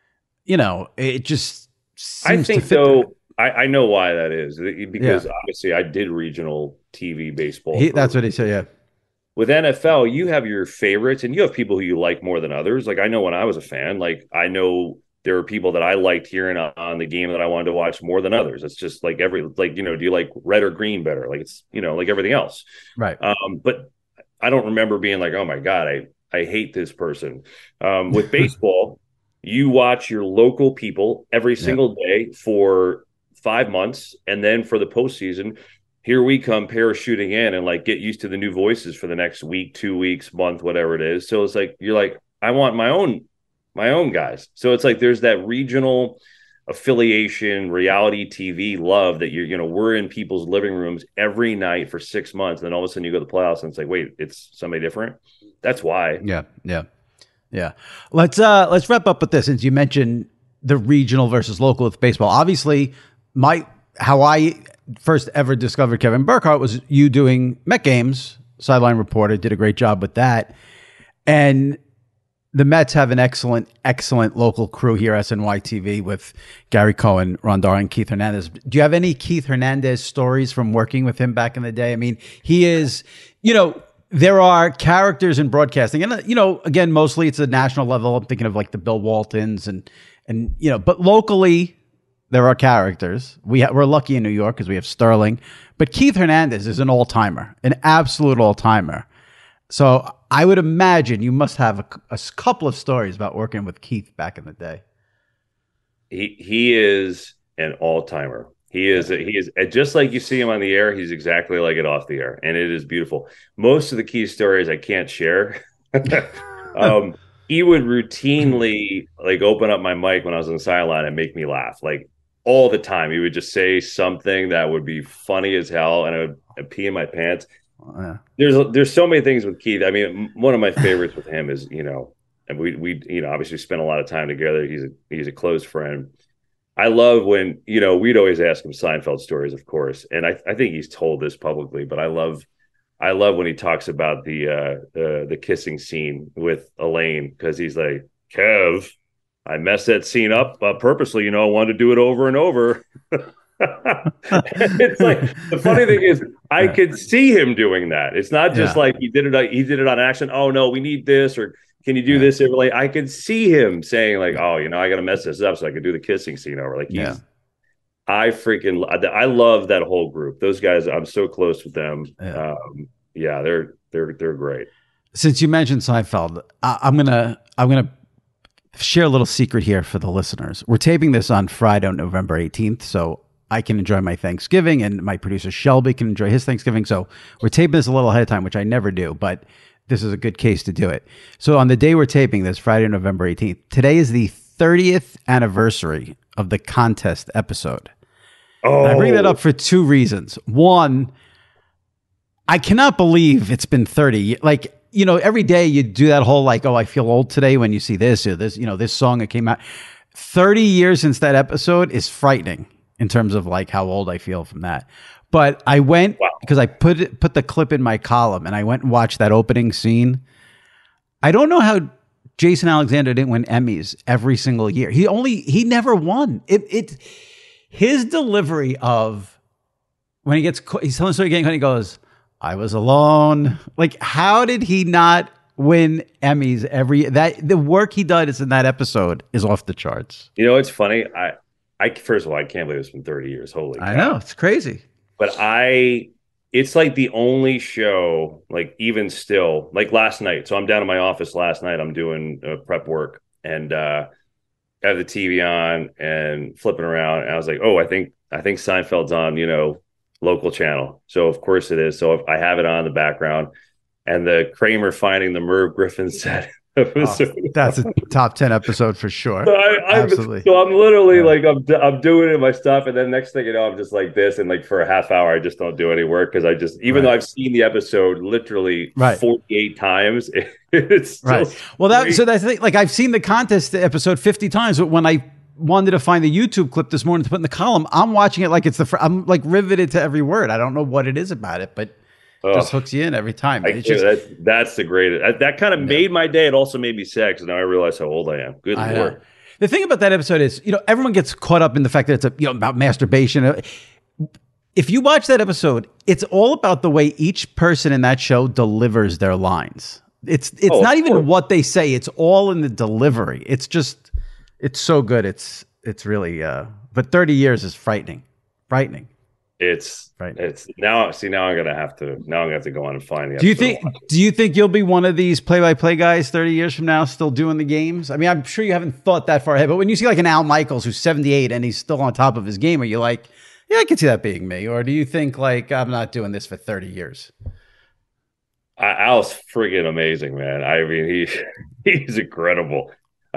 It just seems I think to fit though. I know why that is, because obviously I did regional TV baseball. That's what he said. Yeah. With NFL, you have your favorites, and you have people who you like more than others. Like I know when I was a fan, like I know there were people that I liked hearing on the game that I wanted to watch more than others. It's just like do you like red or green better? Like it's like everything else, right? But I don't remember being like, oh my god, I hate this person. With baseball, you watch your local people every single day for 5 months. And then for the postseason, here we come parachuting in and like get used to the new voices for the next week, 2 weeks, month, whatever it is. So it's like, you're like, I want my own guys. So it's like, there's that regional affiliation, reality TV love that we're in people's living rooms every night for 6 months. And then all of a sudden you go to the playoffs and it's like, wait, it's somebody different. That's why. Yeah. Let's wrap up with this, since you mentioned the regional versus local with baseball. Obviously, how I first ever discovered Kevin Burkhardt was you doing Met games, sideline reporter, did a great job with that. And the Mets have an excellent local crew here, SNY TV, with Gary Cohen, Ron Darling, and Keith Hernandez. Do you have any Keith Hernandez stories from working with him back in the day? I mean, he is, there are characters in broadcasting, and again, mostly it's a national level. I'm thinking of like the Bill Waltons and but locally there are characters. We're lucky in New York because we have Sterling, but Keith Hernandez is an all-timer, an absolute all-timer. So I would imagine you must have a couple of stories about working with Keith back in the day. He is an all-timer. He is just like you see him on the air. He's exactly like it off the air, and it is beautiful. Most of the key stories I can't share. He would routinely like open up my mic when I was on the sideline and make me laugh, like all the time. He would just say something that would be funny as hell, and I'd pee in my pants. Yeah. There's so many things with Keith. I mean, one of my favorites with him is and we obviously spent a lot of time together. He's a close friend. I love when, we'd always ask him Seinfeld stories, of course. And I think he's told this publicly, but I love when he talks about the kissing scene with Elaine, because he's like, Kev, I messed that scene up purposely, I wanted to do it over and over. It's like, the funny thing is I could see him doing that. It's not just like he did it on action. Oh no, we need this, or can you do this? Like, I could see him saying like, oh, I got to mess this up so I could do the kissing scene over. Like, I love that whole group. Those guys, I'm so close with them. They're great. Since you mentioned Seinfeld, I'm gonna share a little secret here for the listeners. We're taping this on Friday, November 18th, so I can enjoy my Thanksgiving, and my producer Shelby can enjoy his Thanksgiving. So we're taping this a little ahead of time, which I never do, but this is a good case to do it. So on the day we're taping this, Friday, November 18th, today is the 30th anniversary of the contest episode. Oh. And I bring that up for two reasons. One, I cannot believe it's been 30. Like, every day you do that whole like, oh, I feel old today when you see this or this, this song that came out. 30 years since that episode is frightening in terms of like how old I feel from that. But I went because I put the clip in my column, and I went and watched that opening scene. I don't know how Jason Alexander didn't win Emmys every single year. He never won. His delivery of when he gets, he's telling the story again, and he goes, I was alone. Like, how did he not win Emmys the work he does in that episode is off the charts. You know, it's funny. I first of all, I can't believe it's been 30 years. Holy cow. I know, it's crazy. But it's like the only show, like even still, like last night. So I'm down in my office last night. I'm doing prep work and I have the TV on and flipping around. And I was like, oh, I think Seinfeld's on, local channel. So of course it is. So if I have it on in the background and the Kramer finding the Merv Griffin set. That's a top 10 episode for sure. Absolutely. So I'm literally like, I'm doing it my stuff. And then next thing you know, I'm just like this. And like for a half hour, I just don't do any work. Cause even though I've seen the episode literally 48 times, it's still Well, that's the thing. Like I've seen the contest episode 50 times, but when I wanted to find the YouTube clip this morning to put in the column, I'm watching it like I'm like riveted to every word. I don't know what it is about it, but just hooks you in every time. That's the greatest. That kind of made my day. It also made me sad because now I realize how old I am. Good Lord. The thing about that episode is, everyone gets caught up in the fact that it's about masturbation. If you watch that episode, it's all about the way each person in that show delivers their lines. It's not even what they say. It's all in the delivery. It's so good. It's really, but 30 years is frightening. It's now I'm gonna have to go on and find the episode. Do you think you'll be one of these play-by-play guys 30 years from now still doing the games? I mean, I'm sure you haven't thought that far ahead, but when you see like an Al Michaels who's 78 and he's still on top of his game, are you like, yeah, I can see that being me? Or do you think like, I'm not doing this for 30 years? Al's friggin' amazing, man. I mean, he's incredible.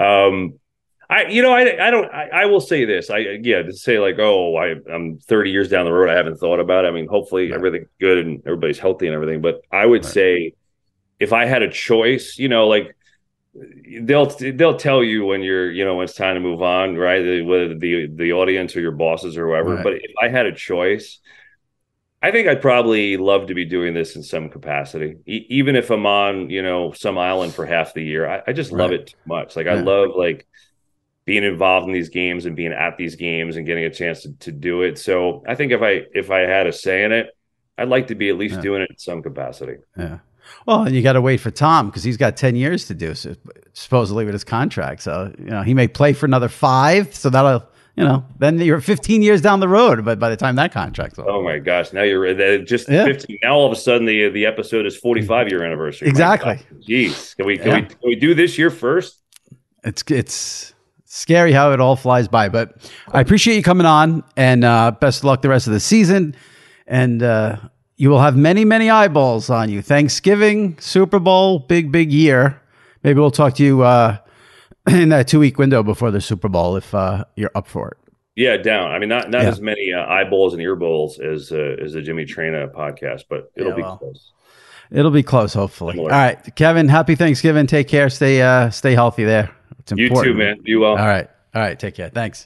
I will say this. To say like, oh, I'm 30 years down the road. I haven't thought about it. I mean, hopefully everything's good and everybody's healthy and everything. But I would say if I had a choice, like they'll tell you when when it's time to move on, right? Whether the audience or your bosses or whoever. Right. But if I had a choice, I think I'd probably love to be doing this in some capacity, even if I'm on, some island for half the year. I just love it too much. Like I love like being involved in these games and being at these games and getting a chance to do it. So I think if I had a say in it, I'd like to be at least doing it in some capacity. Yeah. Well, and you got to wait for Tom because he's got 10 years to do supposedly with his contract. So, he may play for another 5. So that'll, then you're 15 years down the road. But by the time that contract's over. Oh my gosh. Now you're just 15. Now all of a sudden the episode is 45-year anniversary. Exactly. Jeez. Can we do this year first? It's scary how it all flies by, but I appreciate you coming on and best of luck the rest of the season. And you will have many, many eyeballs on you. Thanksgiving, Super Bowl, big year. Maybe we'll talk to you in that 2-week window before the Super Bowl if you're up for it. Yeah, down. I mean, not as many eyeballs and earballs as the Jimmy Traina podcast, but it'll be close. It'll be close, hopefully. Similar. All right, Kevin, happy Thanksgiving. Take care. Stay healthy there. It's important. You too, man. Be well. All right. Take care. Thanks.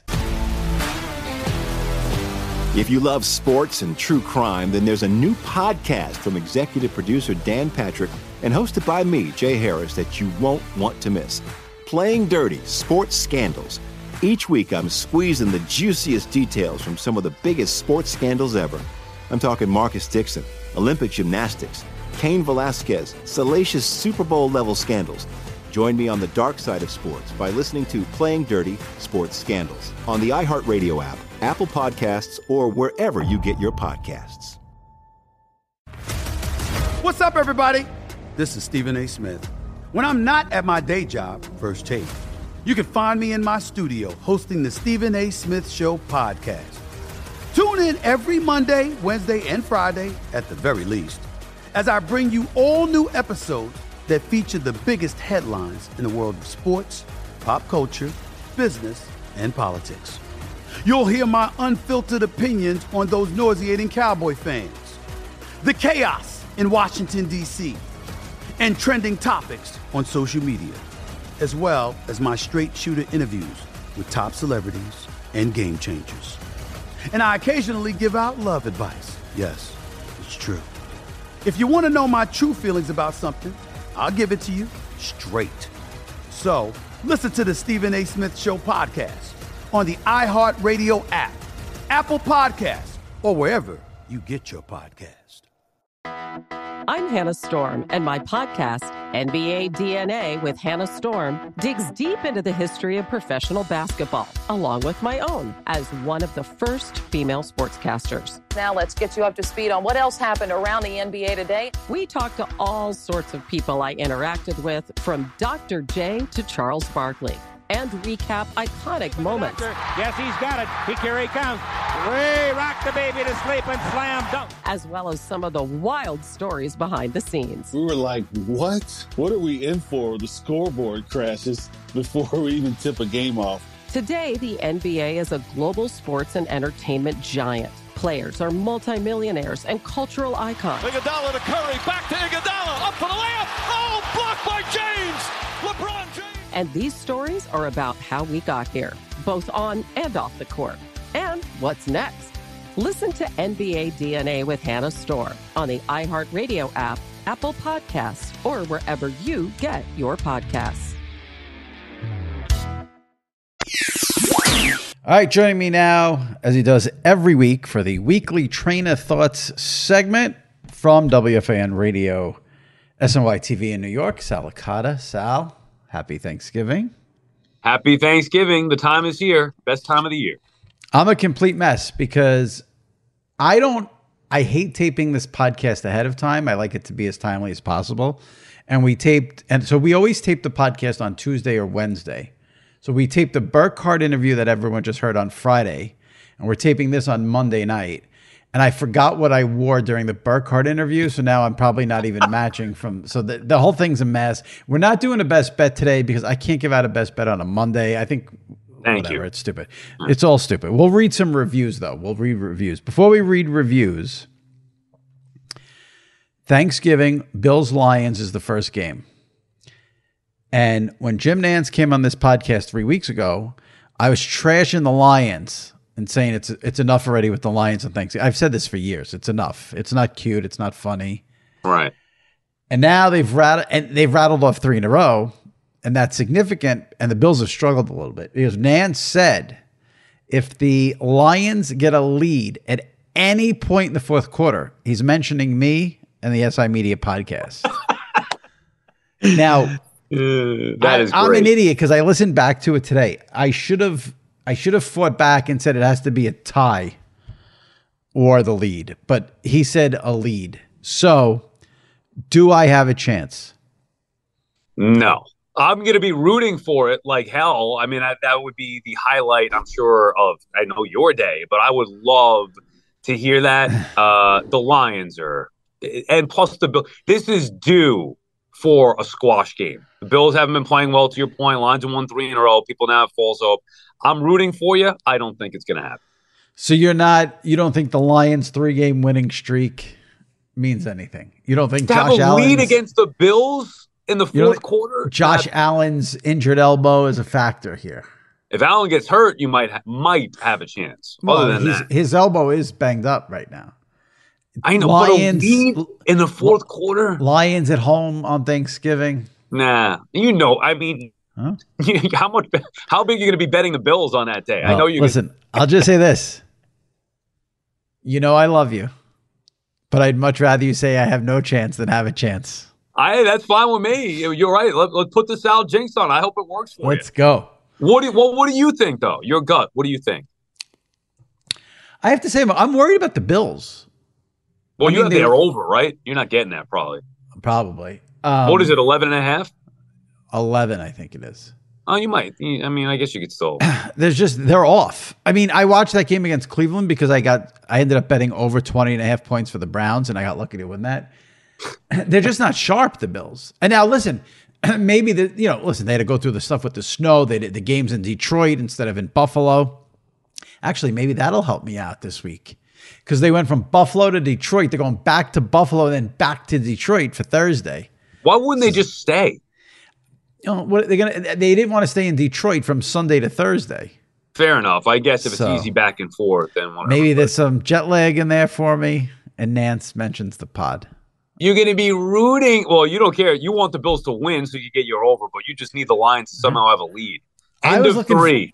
If you love sports and true crime, then there's a new podcast from executive producer Dan Patrick and hosted by me, Jay Harris, that you won't want to miss. Playing Dirty: Sports Scandals. Each week, I'm squeezing the juiciest details from some of the biggest sports scandals ever. I'm talking Marcus Dixon, Olympic gymnastics, Cain Velasquez, salacious Super Bowl-level scandals. Join me on the dark side of sports by listening to Playing Dirty: Sports Scandals on the iHeartRadio app, Apple Podcasts, or wherever you get your podcasts. What's up, everybody? This is Stephen A. Smith. When I'm not at my day job, First Take, you can find me in my studio hosting the Stephen A. Smith Show podcast. Tune in every Monday, Wednesday, and Friday, at the very least, as I bring you all new episodes that feature the biggest headlines in the world of sports, pop culture, business, and politics. You'll hear my unfiltered opinions on those nauseating Cowboy fans, the chaos in Washington, D.C., and trending topics on social media, as well as my straight shooter interviews with top celebrities and game changers. And I occasionally give out love advice. Yes, it's true. If you want to know my true feelings about something, I'll give it to you straight. So, listen to the Stephen A. Smith Show podcast on the iHeartRadio app, Apple Podcasts, or wherever you get your podcast. I'm Hannah Storm, and my podcast, NBA DNA with Hannah Storm, digs deep into the history of professional basketball, along with my own, as one of the first female sportscasters. Now let's get you up to speed on what else happened around the NBA today. We talk to all sorts of people I interacted with, from Dr. J to Charles Barkley, and recap iconic moments. Yes, he's got it. Here he comes. Way rock the baby to sleep and slam dunk. As well as some of the wild stories behind the scenes. We were like, what? What are we in for? The scoreboard crashes before we even tip a game off. Today, the NBA is a global sports and entertainment giant. Players are multimillionaires and cultural icons. Iguodala to Curry, back to Iguodala, up for the layup. Oh, blocked by James. LeBron James. And these stories are about how we got here, both on and off the court. And what's next? Listen to NBA DNA with Hannah Storm on the iHeartRadio app, Apple Podcasts, or wherever you get your podcasts. All right, joining me now, as he does every week, for the weekly Trainer Thoughts segment from WFAN Radio, SNY TV in New York, Sal Licata. Sal, happy Thanksgiving. Happy Thanksgiving. The time is here. Best time of the year. I'm a complete mess because I hate taping this podcast ahead of time. I like it to be as timely as possible. And so we always tape the podcast on Tuesday or Wednesday. So we taped the Burkhardt interview that everyone just heard on Friday, and we're taping this on Monday night. And I forgot what I wore during the Burkhardt interview, so now I'm probably not even matching so the whole thing's a mess. We're not doing a best bet today because I can't give out a best bet on a Monday. I think whatever, it's stupid. It's all stupid. We'll read some reviews, though. We'll read reviews. Before we read reviews, Thanksgiving, Bills-Lions is the first game. And when Jim Nantz came on this podcast 3 weeks ago, I was trashing the Lions and saying it's enough already with the Lions on Thanksgiving. I've said this for years. It's enough. It's not cute. It's not funny. Right. And now they've rattled off 3 in a row, and that's significant. And the Bills have struggled a little bit because Nantz said if the Lions get a lead at any point in the fourth quarter, he's mentioning me and the SI Media podcast. Now. That is great. I'm an idiot because I listened back to it today. I should have fought back and said it has to be a tie or the lead, but he said a lead. So, do I have a chance? No. I'm going to be rooting for it like hell. I mean, that would be the highlight, I'm sure, of, I know, your day, but I would love to hear that. The Lions are, and plus the Bills, this is due for a squash game. The Bills haven't been playing well, to your point. Lions have won 3 in a row. People now have false hope. I'm rooting for you. I don't think it's going to happen. So you don't think the Lions' 3-game winning streak means anything? You don't think Josh Allen's lead against the Bills in the fourth quarter? Josh Allen's injured elbow is a factor here. If Allen gets hurt, you might have a chance. Other than that, his elbow is banged up right now. I know, Lions, but a lead in the fourth quarter? Lions at home on Thanksgiving? Nah. I mean, huh? How big are you going to be betting the Bills on that day? Well, I know you. Listen, I'll just say this. I love you, but I'd much rather you say I have no chance than have a chance. That's fine with me. You're right. Let's put the Sal jinx on. I hope it works for you. Let's go. What do you think, though? Your gut. What do you think? I have to say, I'm worried about the Bills. Well, they're over, right? You're not getting that, probably. Probably. What is it, 11.5? 11, I think it is. Oh, you might. I mean, I guess you could still. They're off. I mean, I watched that game against Cleveland because I ended up betting over 20.5 points for the Browns, and I got lucky to win that. They're just not sharp, the Bills. And now, listen, maybe they had to go through the stuff with the snow. They did the games in Detroit instead of in Buffalo. Actually, maybe that'll help me out this week. Because they went from Buffalo to Detroit. They're going back to Buffalo and then back to Detroit for Thursday. Why wouldn't they just stay? They didn't want to stay in Detroit from Sunday to Thursday. Fair enough. I guess if it's easy back and forth, then whatever. Maybe there's some jet lag in there for me. And Nantz mentions the pod. You're going to be rooting. Well, you don't care. You want the Bills to win so you get your over, but you just need the Lions to somehow have a lead. End of 3.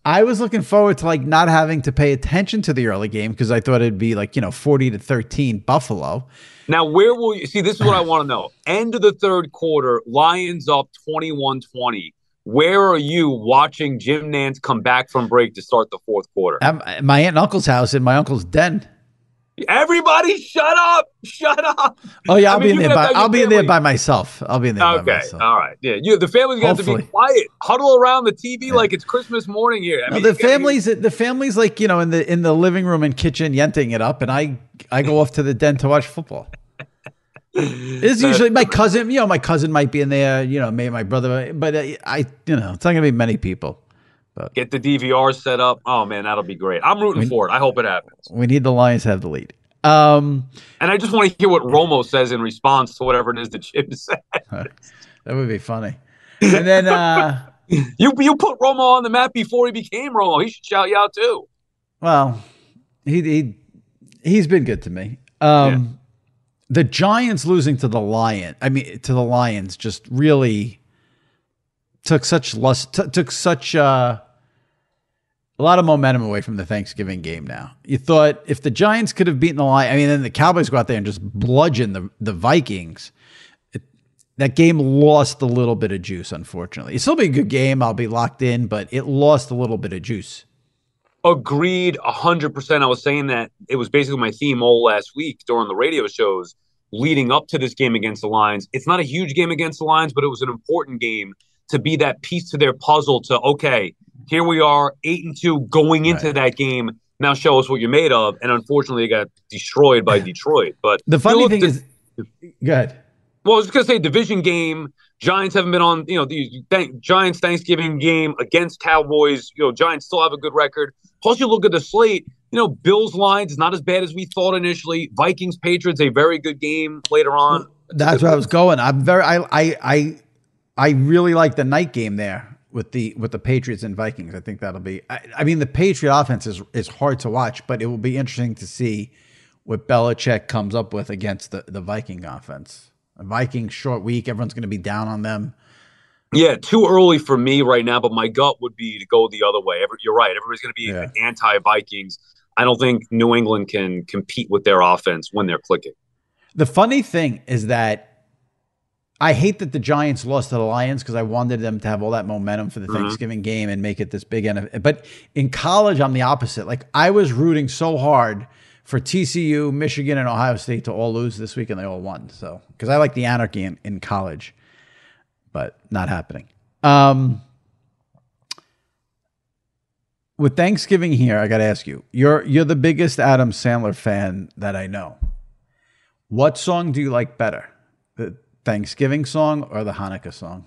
I was looking forward to like not having to pay attention to the early game because I thought it'd be like, 40-13 Buffalo. Now, where will you see? This is what I want to know. End of the third quarter, Lions up 21-20. Where are you watching Jim Nantz come back from break to start the fourth quarter? At my aunt and uncle's house in my uncle's den. Everybody, shut up! Shut up! Oh yeah, I'll be in there by myself. I'll be in there by myself. Okay, all right. Yeah, the family's got to be quiet. Huddle around the TV like it's Christmas morning here. I mean, the family's like in the living room and kitchen yenting it up, and I go off to the den to watch football. It's usually my cousin. My cousin might be in there. Maybe my brother, but it's not gonna be many people. But get the DVR set up. Oh man, that'll be great. I'm rooting for it. I hope it happens. We need the Lions to have the lead. And I just want to hear what Romo says in response to whatever it is that Jim said. That would be funny. And then you put Romo on the map before he became Romo. He should shout you out too. Well, he's been good to me. The Giants losing to the Lions just really took such a lot of momentum away from the Thanksgiving game now. You thought if the Giants could have beaten the Lions, then the Cowboys go out there and just bludgeon the Vikings. That game lost a little bit of juice, unfortunately. It'll still be a good game. I'll be locked in, but it lost a little bit of juice. Agreed 100%. I was saying that it was basically my theme all last week during the radio shows leading up to this game against the Lions. It's not a huge game against the Lions, but it was an important game to be that piece to their puzzle to, okay, here we are, 8-2 going into that game. Now show us what you're made of. And unfortunately, they got destroyed by Detroit. But the funny thing is, go ahead. Well, I was just going to say division game. Giants haven't been on, the Giants Thanksgiving game against Cowboys. Giants still have a good record. Plus, you look at the slate. Bills Lions not as bad as we thought initially. Vikings Patriots a very good game later on. That's where I was going. I really like the night game there with the Patriots and Vikings. I think that'll be. The Patriot offense is hard to watch, but it will be interesting to see what Belichick comes up with against the Viking offense. A Vikings short week, everyone's going to be down on them. Yeah, too early for me right now, but my gut would be to go the other way. You're right. Everybody's going to be anti-Vikings. I don't think New England can compete with their offense when they're clicking. The funny thing is that I hate that the Giants lost to the Lions because I wanted them to have all that momentum for the Thanksgiving game and make it this big NFL. But in college, I'm the opposite. Like, I was rooting so hard for TCU, Michigan, and Ohio State to all lose this week, and they all won. So, because I like the anarchy in college, but not happening. With Thanksgiving here, I got to ask you, you're the biggest Adam Sandler fan that I know. What song do you like better? The Thanksgiving song or the Hanukkah song?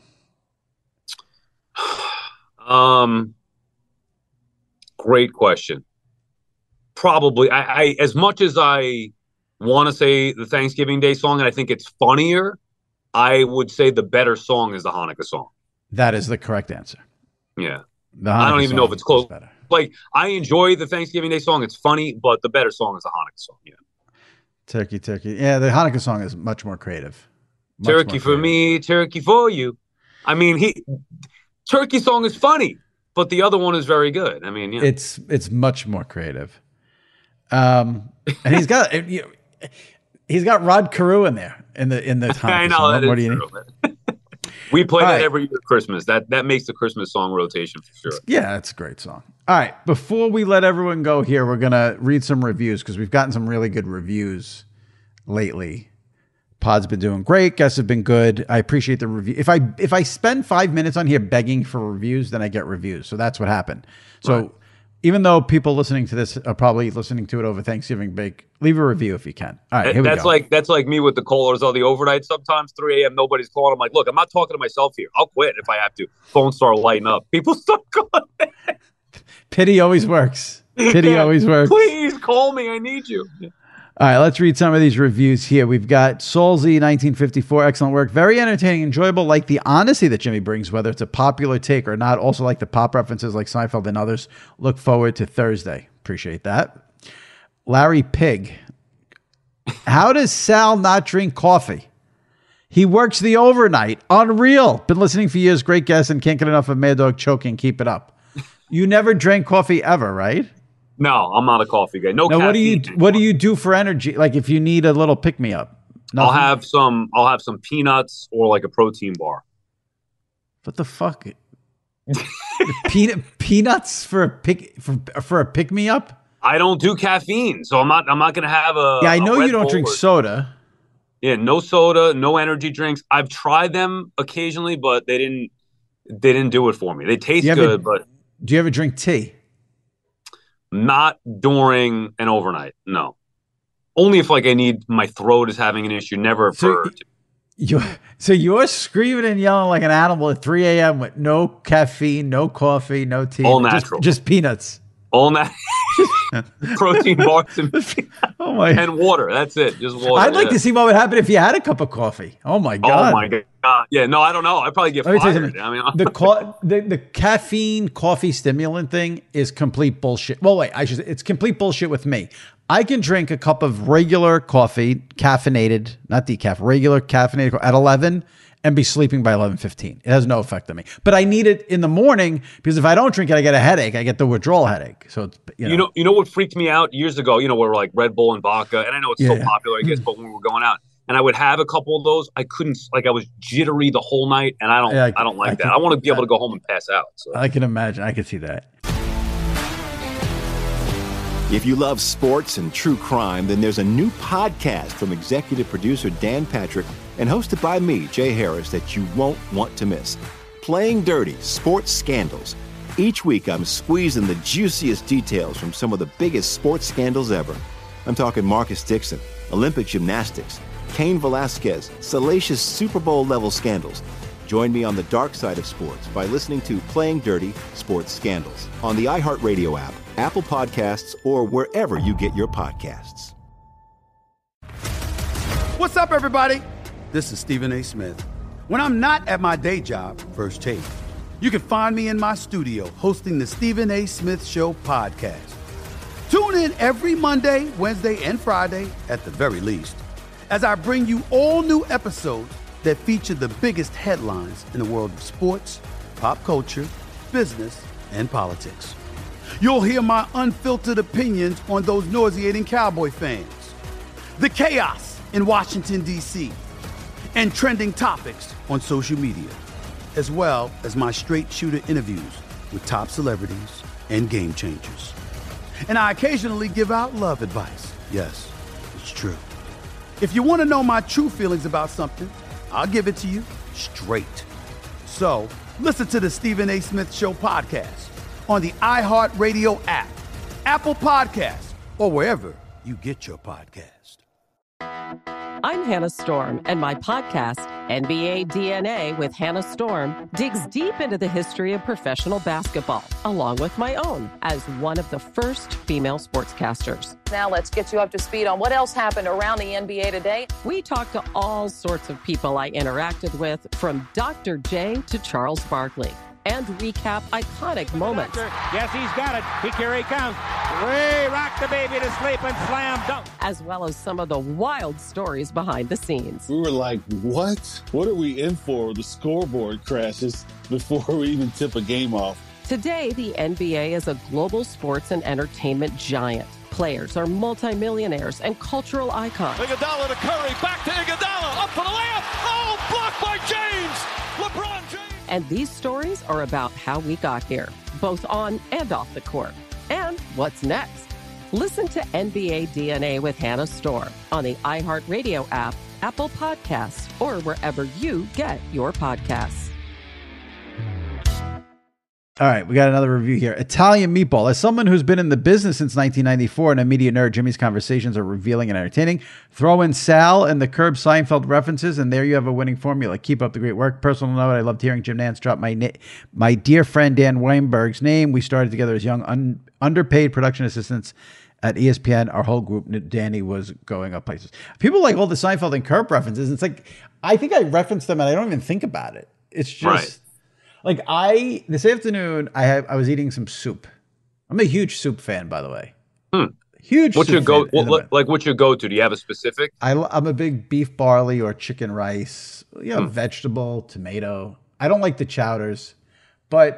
Great question. Probably, I as much as I want to say the Thanksgiving Day song, and I think it's funnier, I would say the better song is the Hanukkah song. That is the correct answer. Yeah. I don't even know if it's close. Like, I enjoy the Thanksgiving Day song. It's funny, but the better song is the Hanukkah song. Yeah. Turkey. Yeah, the Hanukkah song is much more creative. Turkey for me, turkey for you. Turkey song is funny, but the other one is very good. It's much more creative. And he's got Rod Carew in there in the Hanukkah I know song. that What is do you true. need? We play that every year at Christmas. That makes the Christmas song rotation for sure. Yeah, that's a great song. All right, before we let everyone go here, we're going to read some reviews because we've gotten some really good reviews lately. Pod's been doing great. Guests have been good. I appreciate the review. If I spend 5 minutes on here begging for reviews, then I get reviews. So that's what happened. So even though people listening to this are probably listening to it over Thanksgiving break, leave a review if you can. All right, here we go. That's like me with the callers on the overnight. Sometimes 3 a.m. nobody's calling. I'm like, look, I'm not talking to myself here. I'll quit if I have to. Phones start lighting up. People start calling. Pity always works. Always works. Please call me. I need you. All right, let's read some of these reviews here. We've got Solzy 1954, excellent work. Very entertaining, enjoyable, like the honesty that Jimmy brings, whether it's a popular take or not. Also like the pop references like Seinfeld and others. Look forward to Thursday. Appreciate that. Larry Pig. How does Sal not drink coffee? He works the overnight. Unreal. Been listening for years. Great guest and can't get enough of Mad Dog choking. Keep it up. You never drank coffee ever, right? No, I'm not a coffee guy. No. Now, caffeine. what do you do for energy? Like if you need a little pick me up, I'll have some peanuts or like a protein bar. What the fuck? Peanuts for a pick me up? I don't do caffeine, so I'm not going to have a. Yeah, I know you don't Bull drink soda. Yeah, no soda, no energy drinks. I've tried them occasionally, but they didn't do it for me. They taste good, but do you ever drink tea? Not during an overnight. No, only if like I need, my throat is having an issue. Never for. You're screaming and yelling like an animal at 3 a.m. with no caffeine, no coffee, no tea. All natural. Just peanuts. All natural. Protein bars and water. That's it. Just water. I'd like to see what would happen if you had a cup of coffee. Oh my god. Oh my god. Yeah. No, I don't know. I'd probably get fired. I mean, the caffeine coffee stimulant thing is complete bullshit. Well, wait. It's complete bullshit with me. I can drink a cup of regular coffee, caffeinated, not decaf, regular caffeinated at 11 and be sleeping by 11:15. It has no effect on me. But I need it in the morning because if I don't drink it, I get a headache. I get the withdrawal headache. So it's, you know what freaked me out years ago? Where like Red Bull and vodka, and I know it's so popular, I guess, but when we were going out and I would have a couple of those, I couldn't, like, I was jittery the whole night, and I don't like that. I want to be able to go home and pass out. So. I can imagine. I can see that. If you love sports and true crime, then there's a new podcast from executive producer Dan Patrick and hosted by me, Jay Harris, that you won't want to miss. Playing Dirty: Sports Scandals. Each week, I'm squeezing the juiciest details from some of the biggest sports scandals ever. I'm talking Marcus Dixon, Olympic gymnastics, Cain Velasquez, salacious Super Bowl-level scandals. Join me on the dark side of sports by listening to Playing Dirty: Sports Scandals on the iHeartRadio app, Apple Podcasts, or wherever you get your podcasts. What's up, everybody? This is Stephen A. Smith. When I'm not at my day job, First Take, you can find me in my studio hosting the Stephen A. Smith Show podcast. Tune in every Monday, Wednesday, and Friday, at the very least, as I bring you all new episodes that feature the biggest headlines in the world of sports, pop culture, business, and politics. You'll hear my unfiltered opinions on those nauseating Cowboy fans, the chaos in Washington, D.C., and trending topics on social media, as well as my straight shooter interviews with top celebrities and game changers. And I occasionally give out love advice. Yes, it's true. If you want to know my true feelings about something, I'll give it to you straight. So listen to the Stephen A. Smith Show podcast on the iHeartRadio app, Apple Podcasts, or wherever you get your podcast. I'm Hannah Storm, and my podcast, NBA DNA with Hannah Storm, digs deep into the history of professional basketball, along with my own, as one of the first female sportscasters. Now let's get you up to speed on what else happened around the NBA today. We talk to all sorts of people I interacted with, from Dr. J to Charles Barkley, and recap iconic moments. Yes, he's got it. Here he comes. Ray rocked the baby to sleep and slam dunk. As well as some of the wild stories behind the scenes. We were like, what? What are we in for? The scoreboard crashes before we even tip a game off. Today, the NBA is a global sports and entertainment giant. Players are multimillionaires and cultural icons. Iguodala to Curry, back to Iguodala, up for the layup. Oh, blocked by James. LeBron James. And these stories are about how we got here, both on and off the court. And what's next? Listen to NBA DNA with Hannah Storm on the iHeartRadio app, Apple Podcasts, or wherever you get your podcasts. All right, we got another review here. Italian Meatball. As someone who's been in the business since 1994 and a media nerd, Jimmy's conversations are revealing and entertaining. Throw in Sal and the Curb Seinfeld references, and there you have a winning formula. Keep up the great work. Personal note, I loved hearing Jim Nantz drop my dear friend Dan Weinberg's name. We started together as young, underpaid production assistants at ESPN. Our whole group, Danny, was going up places. People like all the Seinfeld and Curb references. It's like, I think I reference them and I don't even think about it. It's just... Right. Like this afternoon, I was eating some soup. I'm a huge soup fan, by the way. Huge. What's your go? What's your go-to? Do you have a specific? I'm a big beef barley or chicken rice. Vegetable, tomato. I don't like the chowders, but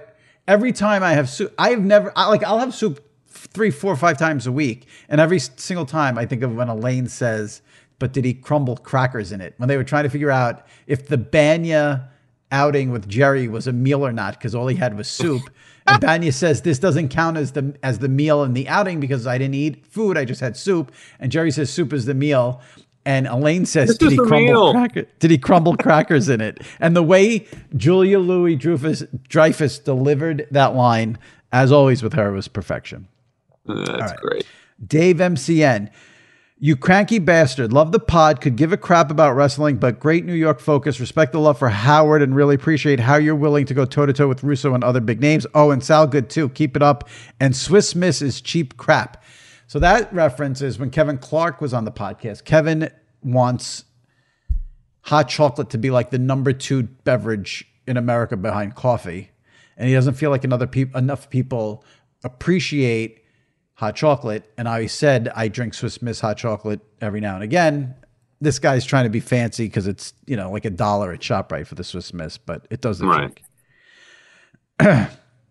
Every time I have soup, I'll have soup 3, 4, 5 times a week. And every single time I think of when Elaine says, but did he crumble crackers in it? When they were trying to figure out if the Banya outing with Jerry was a meal or not, because all he had was soup. And Banya says, this doesn't count as the meal in the outing because I didn't eat food. I just had soup. And Jerry says soup is the meal. And Elaine says, did he crumble crackers in it? And the way Julia Louis-Dreyfus delivered that line, as always with her, was perfection. That's great. Dave MCN, you cranky bastard. Love the pod. Could give a crap about wrestling, but great New York focus. Respect the love for Howard and really appreciate how you're willing to go toe-to-toe with Russo and other big names. Oh, and Sal good too. Keep it up. And Swiss Miss is cheap crap. So that reference is when Kevin Clark was on the podcast. Kevin wants hot chocolate to be like the number 2 beverage in America behind coffee. And he doesn't feel like enough people appreciate hot chocolate. And I said, I drink Swiss Miss hot chocolate every now and again. This guy's trying to be fancy because it's, like $1 at ShopRite for the Swiss Miss, but it does the trick.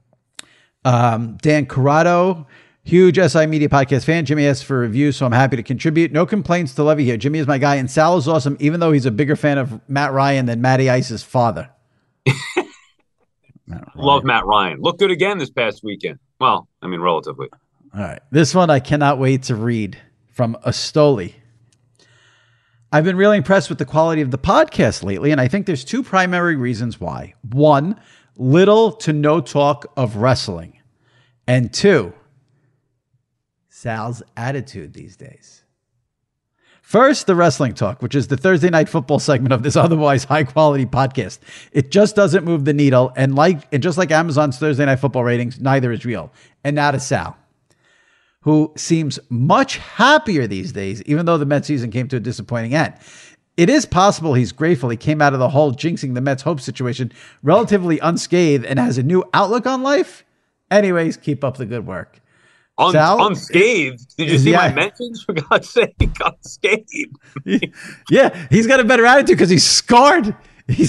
Dan Corrado, huge SI Media Podcast fan. Jimmy asked for a review, so I'm happy to contribute. No complaints to Levy here. Jimmy is my guy, and Sal is awesome, even though he's a bigger fan of Matt Ryan than Matty Ice's father. Love Matt Ryan. Looked good again this past weekend. Well, I mean, relatively. All right. This one I cannot wait to read from Astoli. I've been really impressed with the quality of the podcast lately, and I think there's 2 primary reasons why. 1, little to no talk of wrestling. And 2, Sal's attitude these days. First, the wrestling talk, which is the Thursday night football segment of this otherwise high-quality podcast. It just doesn't move the needle, and just like Amazon's Thursday night football ratings, neither is real. And now to Sal, who seems much happier these days, even though the Mets season came to a disappointing end. It is possible he's grateful he came out of the whole jinxing the Mets hope situation relatively unscathed and has a new outlook on life. Anyways, keep up the good work. Sal, unscathed? Did you see my mentions? For God's sake, unscathed. Yeah, he's got a better attitude because he's scarred. He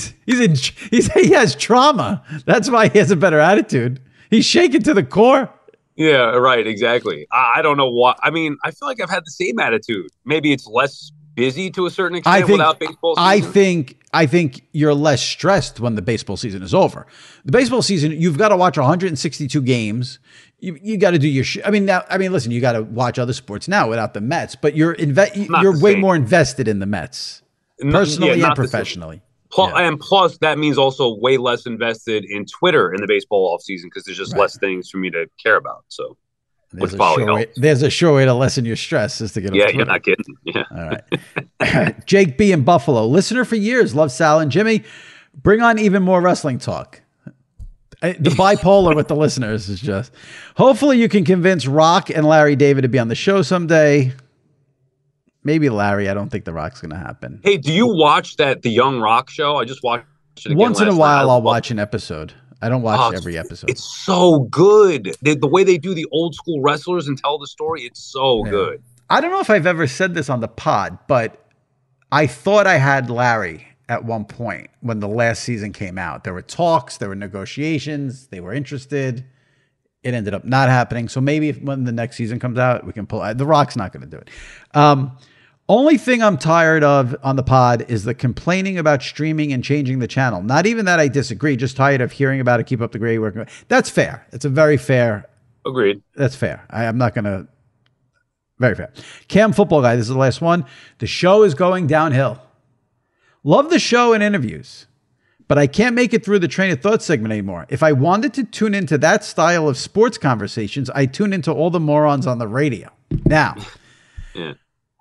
has trauma. That's why he has a better attitude. He's shaken to the core. Yeah, right, exactly. I don't know why. I mean, I feel like I've had the same attitude. Maybe it's less busy to a certain extent without baseball season. I think you're less stressed when the baseball season is over. The baseball season, you've got to watch 162 games. You got to do your listen, you got to watch other sports now without the Mets, but you're way more invested in the Mets, personally and professionally. And plus, that means also way less invested in Twitter in the baseball offseason because there's just less things for me to care about. So, there's a sure way to lessen your stress is to get. Yeah, you're not kidding. Yeah. All right. Jake B in Buffalo, listener for years, love Sal and Jimmy. Bring on even more wrestling talk. The bipolar with the listeners is just. Hopefully, you can convince Rock and Larry David to be on the show someday. Maybe Larry. I don't think The Rock's going to happen. Hey, do you watch the Young Rock show? I just watched it again once in a while. I'll watch an episode. I don't watch every episode. It's so good. The way they do the old school wrestlers and tell the story, it's so good. I don't know if I've ever said this on the pod, but I thought I had Larry at one point when the last season came out. There were talks, there were negotiations, they were interested. It ended up not happening. So maybe when the next season comes out, we can pull it. The Rock's not going to do it. Only thing I'm tired of on the pod is the complaining about streaming and changing the channel. Not even that I disagree, just tired of hearing about it. Keep up the great work. That's fair. It's a very fair. Agreed. That's fair. I'm not going to. Very fair. Cam Football Guy, this is the last one. The show is going downhill. Love the show and interviews, but I can't make it through the train of thought segment anymore. If I wanted to tune into that style of sports conversations, I tune into all the morons on the radio. Now, yeah.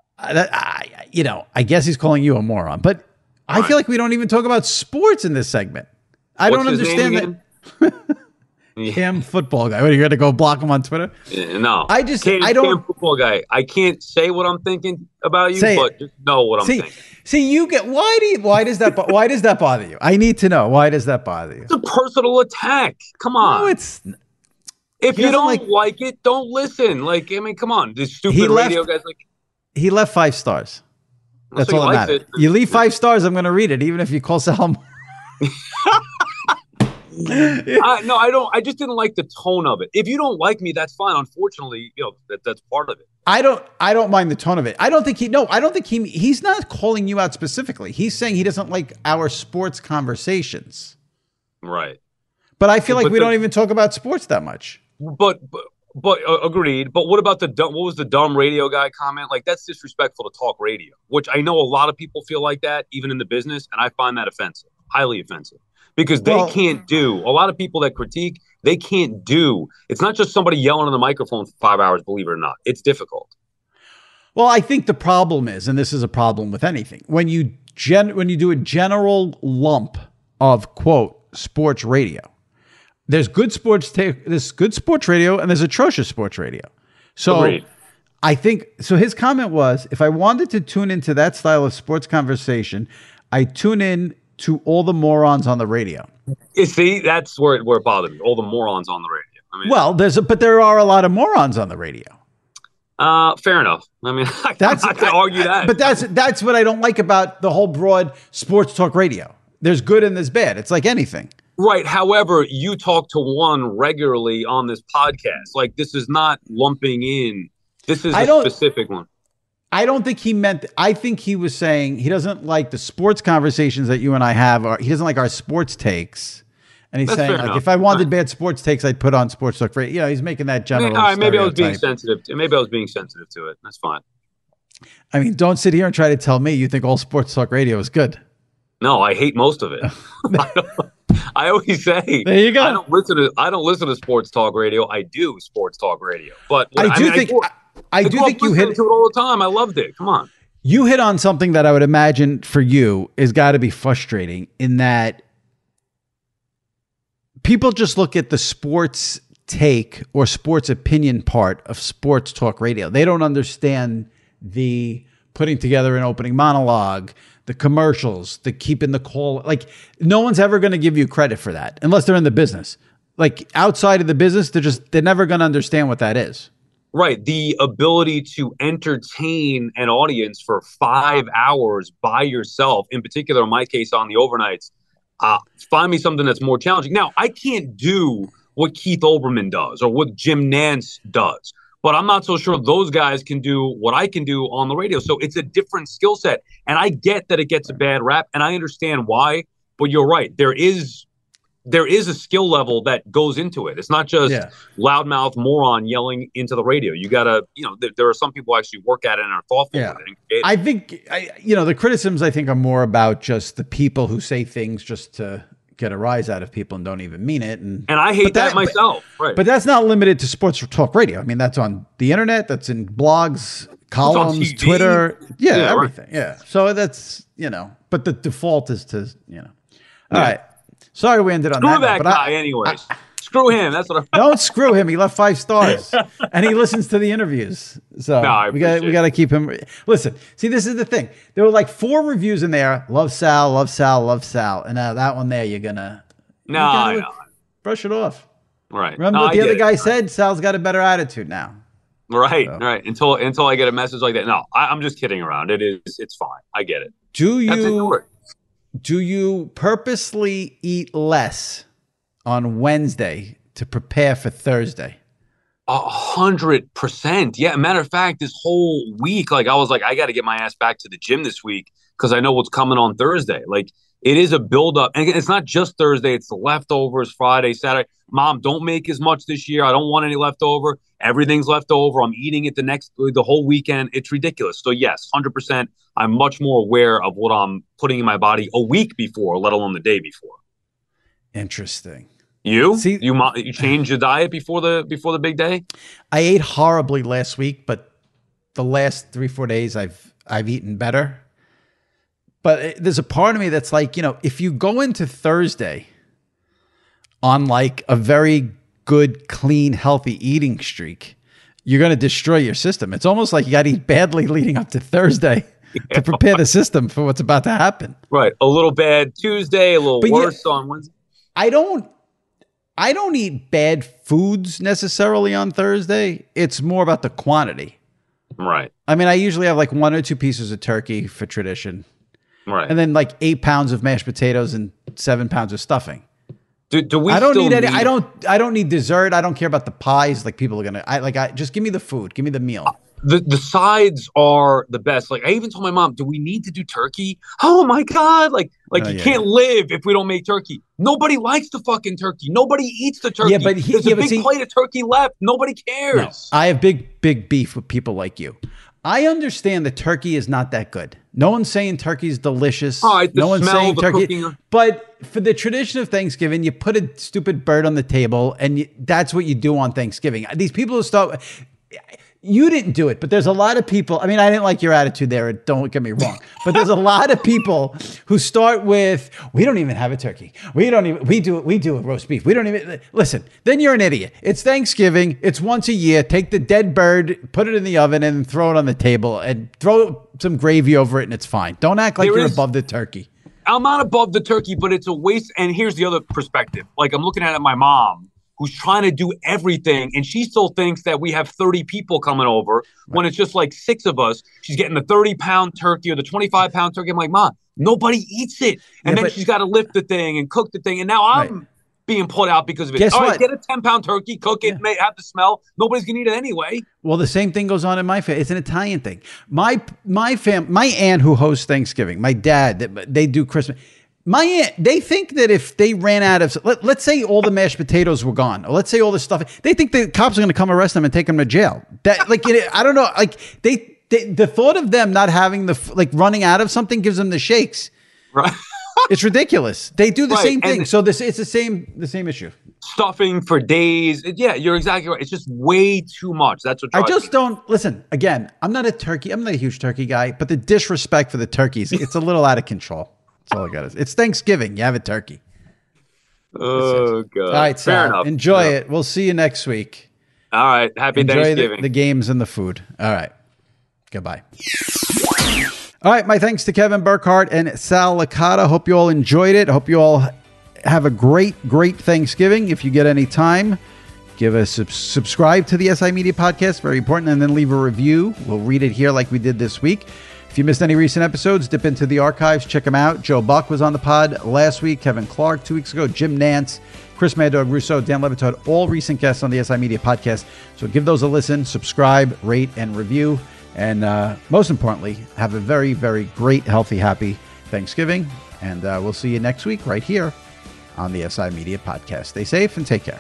I guess he's calling you a moron, but I feel like we don't even talk about sports in this segment. I don't understand that. Cam Football Guy. What, are you going to go block him on Twitter? No. Cam Football Guy. I can't say what I'm thinking about you, but just know what I'm thinking. See, you get why does that bother you? I need to know, why does that bother you? It's a personal attack. Come on. No, it's. If you don't like it, don't listen. Like, I mean, come on. This stupid radio guy's like. He left 5 stars. That's all that matters. You leave 5 stars, I'm going to read it, even if you call Sal. No, I don't. I just didn't like the tone of it. If you don't like me, that's fine. Unfortunately, that's part of it. I don't mind the tone of it. I don't think he's not calling you out specifically. He's saying he doesn't like our sports conversations. Right. But I feel like we don't even talk about sports that much. But agreed. But what about what was the dumb radio guy comment? Like, that's disrespectful to talk radio, which I know a lot of people feel like that, even in the business. And I find that offensive, highly offensive, because they can't do, a lot of people that critique, they can't do, it's not just somebody yelling on the microphone for 5 hours, believe it or not. It's difficult. Well, I think the problem is, and this is a problem with anything, when you do a general lump of, quote, sports radio, there's good sports radio and there's atrocious sports radio. So Agreed. I think, so his comment was, if I wanted to tune into that style of sports conversation, I tune in to all the morons on the radio. You see, that's where it bothered me. All the morons on the radio. I mean, well, but there are a lot of morons on the radio. Fair enough. I mean, I'm not going to argue that. But that's what I don't like about the whole broad sports talk radio. There's good and there's bad. It's like anything. Right. However, you talk to one regularly on this podcast. Like, this is not lumping in. This is a specific one. I don't think he meant, I think he was saying he doesn't like the sports conversations that you and I have, or he doesn't like our sports takes. And he's saying, like, if I wanted bad sports takes, I'd put on sports talk radio. You know, he's making that general. All right, maybe I was being sensitive. Maybe I was being sensitive to it. That's fine. I mean, don't sit here and try to tell me you think all sports talk radio is good. No, I hate most of it. I always say, there you go. I don't listen to sports talk radio. I do sports talk radio, but I do think you hit to it all the time. I loved it. Come on, you hit on something that I would imagine for you is got to be frustrating, in that people just look at the sports take or sports opinion part of sports talk radio. They don't understand the putting together an opening monologue, the commercials, the keeping the call. Like, no one's ever going to give you credit for that unless they're in the business. Like, outside of the business, they're never going to understand what that is. Right. The ability to entertain an audience for 5 hours by yourself, in particular, in my case, on the overnights, find me something that's more challenging. Now, I can't do what Keith Olbermann does or what Jim Nantz does, but I'm not so sure those guys can do what I can do on the radio. So it's a different skill set. And I get that it gets a bad rap, and I understand why, but you're right. There is a skill level that goes into it. It's not just loudmouth moron yelling into the radio. You got to, there are some people who actually work at it and are thoughtful with it. I think, the criticisms I think are more about just the people who say things just to get a rise out of people and don't even mean it. And I hate that myself. Right. But that's not limited to sports talk radio. I mean, that's on the internet. That's in blogs, columns, Twitter. Yeah, everything. Right. Yeah. So that's, but the default is to, all right. Sorry we ended on that. Screw that guy anyways. Screw him. That's what Don't screw him. He left 5 stars. And he listens to the interviews. So we got to keep him. Listen, see, this is the thing. There were like 4 reviews in there. Love Sal, love Sal, love Sal. And now that one there, you're going to brush it off. Right. Remember what the other guy said? Sal's got a better attitude now. Right. So. Right. Until I get a message like that. No, I'm just kidding around. It's fine. I get it. Do you purposely eat less on Wednesday to prepare for Thursday? 100%. Yeah. Matter of fact, this whole week, I was like, I got to get my ass back to the gym this week because I know what's coming on Thursday. Like, it is a buildup. And it's not just Thursday. It's the leftovers, Friday, Saturday. Mom, don't make as much this year. I don't want any leftover. Everything's left over. I'm eating it the whole weekend. It's ridiculous. So yes, 100%. I'm much more aware of what I'm putting in my body a week before, let alone the day before. Interesting. You change your diet before the big day? I ate horribly last week, but the last 3-4 days I've eaten better. But there's a part of me that's like, if you go into Thursday on like a very good, clean, healthy eating streak, you're going to destroy your system. It's almost like you got to eat badly leading up to Thursday to prepare the system for what's about to happen. Right. A little bad Tuesday, a little worse on Wednesday. I don't eat bad foods necessarily on Thursday. It's more about the quantity. Right. I mean, I usually have like 1 or 2 pieces of turkey for tradition. Right. And then like 8 pounds of mashed potatoes and 7 pounds of stuffing. Do we? I don't need any. I don't need dessert. I don't care about the pies. Like people are gonna. Just give me the food. Give me the meal. The sides are the best. Like I even told my mom, do we need to do turkey? Oh my God. Like you can't live if we don't make turkey. Nobody likes the fucking turkey. Nobody eats the turkey. There's a big plate of turkey left. Nobody cares. No, I have big beef with people like you. I understand that turkey is not that good. No one's saying turkey's delicious. No one's saying turkey. Cooking. But for the tradition of Thanksgiving, you put a stupid bird on the table, and that's what you do on Thanksgiving. These people who start... You didn't do it, but there's a lot of people. I mean, I didn't like your attitude there. Don't get me wrong, but there's a lot of people who start with, "We don't even have a turkey. We do a roast beef. We don't even listen." Then you're an idiot. It's Thanksgiving. It's once a year. Take the dead bird, put it in the oven, and throw it on the table, and throw some gravy over it, and it's fine. Don't act like you're above the turkey. I'm not above the turkey, but it's a waste. And here's the other perspective. Like I'm looking at my mom, who's trying to do everything, and she still thinks that we have 30 people coming over when it's just like 6 of us. She's getting the 30-pound turkey or the 25-pound turkey. I'm like, Mom, nobody eats it. And then she's got to lift the thing and cook the thing. And now I'm being pulled out because of it. Guess what? Get a 10-pound turkey, cook it, may have the smell. Nobody's going to eat it anyway. Well, the same thing goes on in my family. It's an Italian thing. My aunt who hosts Thanksgiving, my dad, they do Christmas. My aunt, they think that if they ran out of, let's say all the mashed potatoes were gone, or let's say all the stuff, they think the cops are going to come arrest them and take them to jail. That, like, I don't know, like the thought of them not having running out of something gives them the shakes. Right. It's ridiculous. They do the same thing. So it's the same issue. Stuffing for days. Yeah, you're exactly right. It's just way too much. That's what I just don't listen. Again, I'm not a huge turkey guy, but the disrespect for the turkeys, it's a little out of control. That's all I got. It's Thanksgiving. You have a turkey. Oh, God. All right, Sal. Fair enough. Enjoy it. We'll see you next week. All right. Happy Thanksgiving. Enjoy the games and the food. All right. Goodbye. All right. My thanks to Kevin Burkhardt and Sal Licata. Hope you all enjoyed it. Hope you all have a great Thanksgiving. If you get any time, give us subscribe to the SI Media Podcast. Very important. And then leave a review. We'll read it here like we did this week. If you missed any recent episodes, dip into the archives, check them out. Joe Buck was on the pod last week, Kevin Clark 2 weeks ago, Jim Nance, Chris Mad Dog Russo, Dan Le Batard, all recent guests on the SI Media Podcast. So give those a listen, subscribe, rate, and review. And most importantly, have a very, very great, healthy, happy Thanksgiving. And we'll see you next week right here on the SI Media Podcast. Stay safe and take care.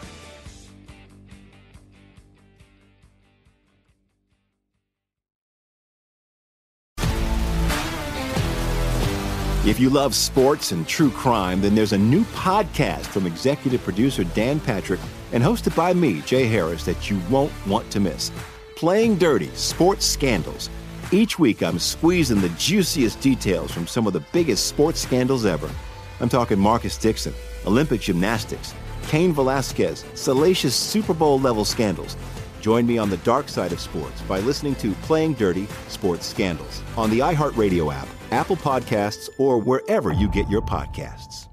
If you love sports and true crime, then there's a new podcast from executive producer Dan Patrick and hosted by me, Jay Harris, that you won't want to miss. Playing Dirty: Sports Scandals. Each week, I'm squeezing the juiciest details from some of the biggest sports scandals ever. I'm talking Marcus Dixon, Olympic gymnastics, Cain Velasquez, salacious Super Bowl-level scandals. Join me on the dark side of sports by listening to Playing Dirty: Sports Scandals on the iHeartRadio app, Apple Podcasts, or wherever you get your podcasts.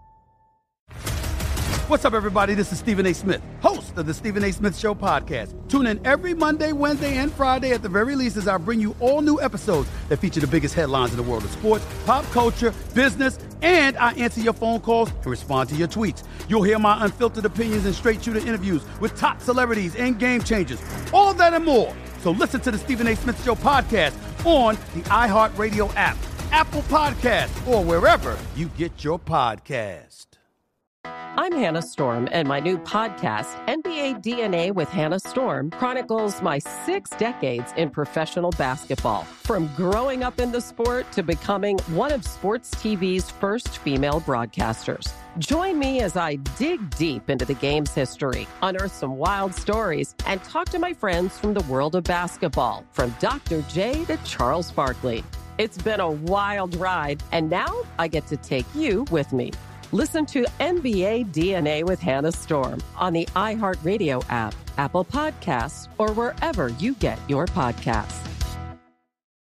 What's up, everybody? This is Stephen A. Smith, host of the Stephen A. Smith Show podcast. Tune in every Monday, Wednesday, and Friday at the very least as I bring you all new episodes that feature the biggest headlines in the world of sports, pop culture, business, and I answer your phone calls and respond to your tweets. You'll hear my unfiltered opinions and straight-shooter interviews with top celebrities and game changers. All that and more. So listen to the Stephen A. Smith Show podcast on the iHeartRadio app, Apple Podcasts, or wherever you get your podcast. I'm Hannah Storm, and my new podcast, NBA DNA with Hannah Storm, chronicles my 6 decades in professional basketball. From growing up in the sport to becoming one of sports TV's first female broadcasters. Join me as I dig deep into the game's history, unearth some wild stories, and talk to my friends from the world of basketball, from Dr. J to Charles Barkley. It's been a wild ride, and now I get to take you with me. Listen to NBA DNA with Hannah Storm on the iHeartRadio app, Apple Podcasts, or wherever you get your podcasts.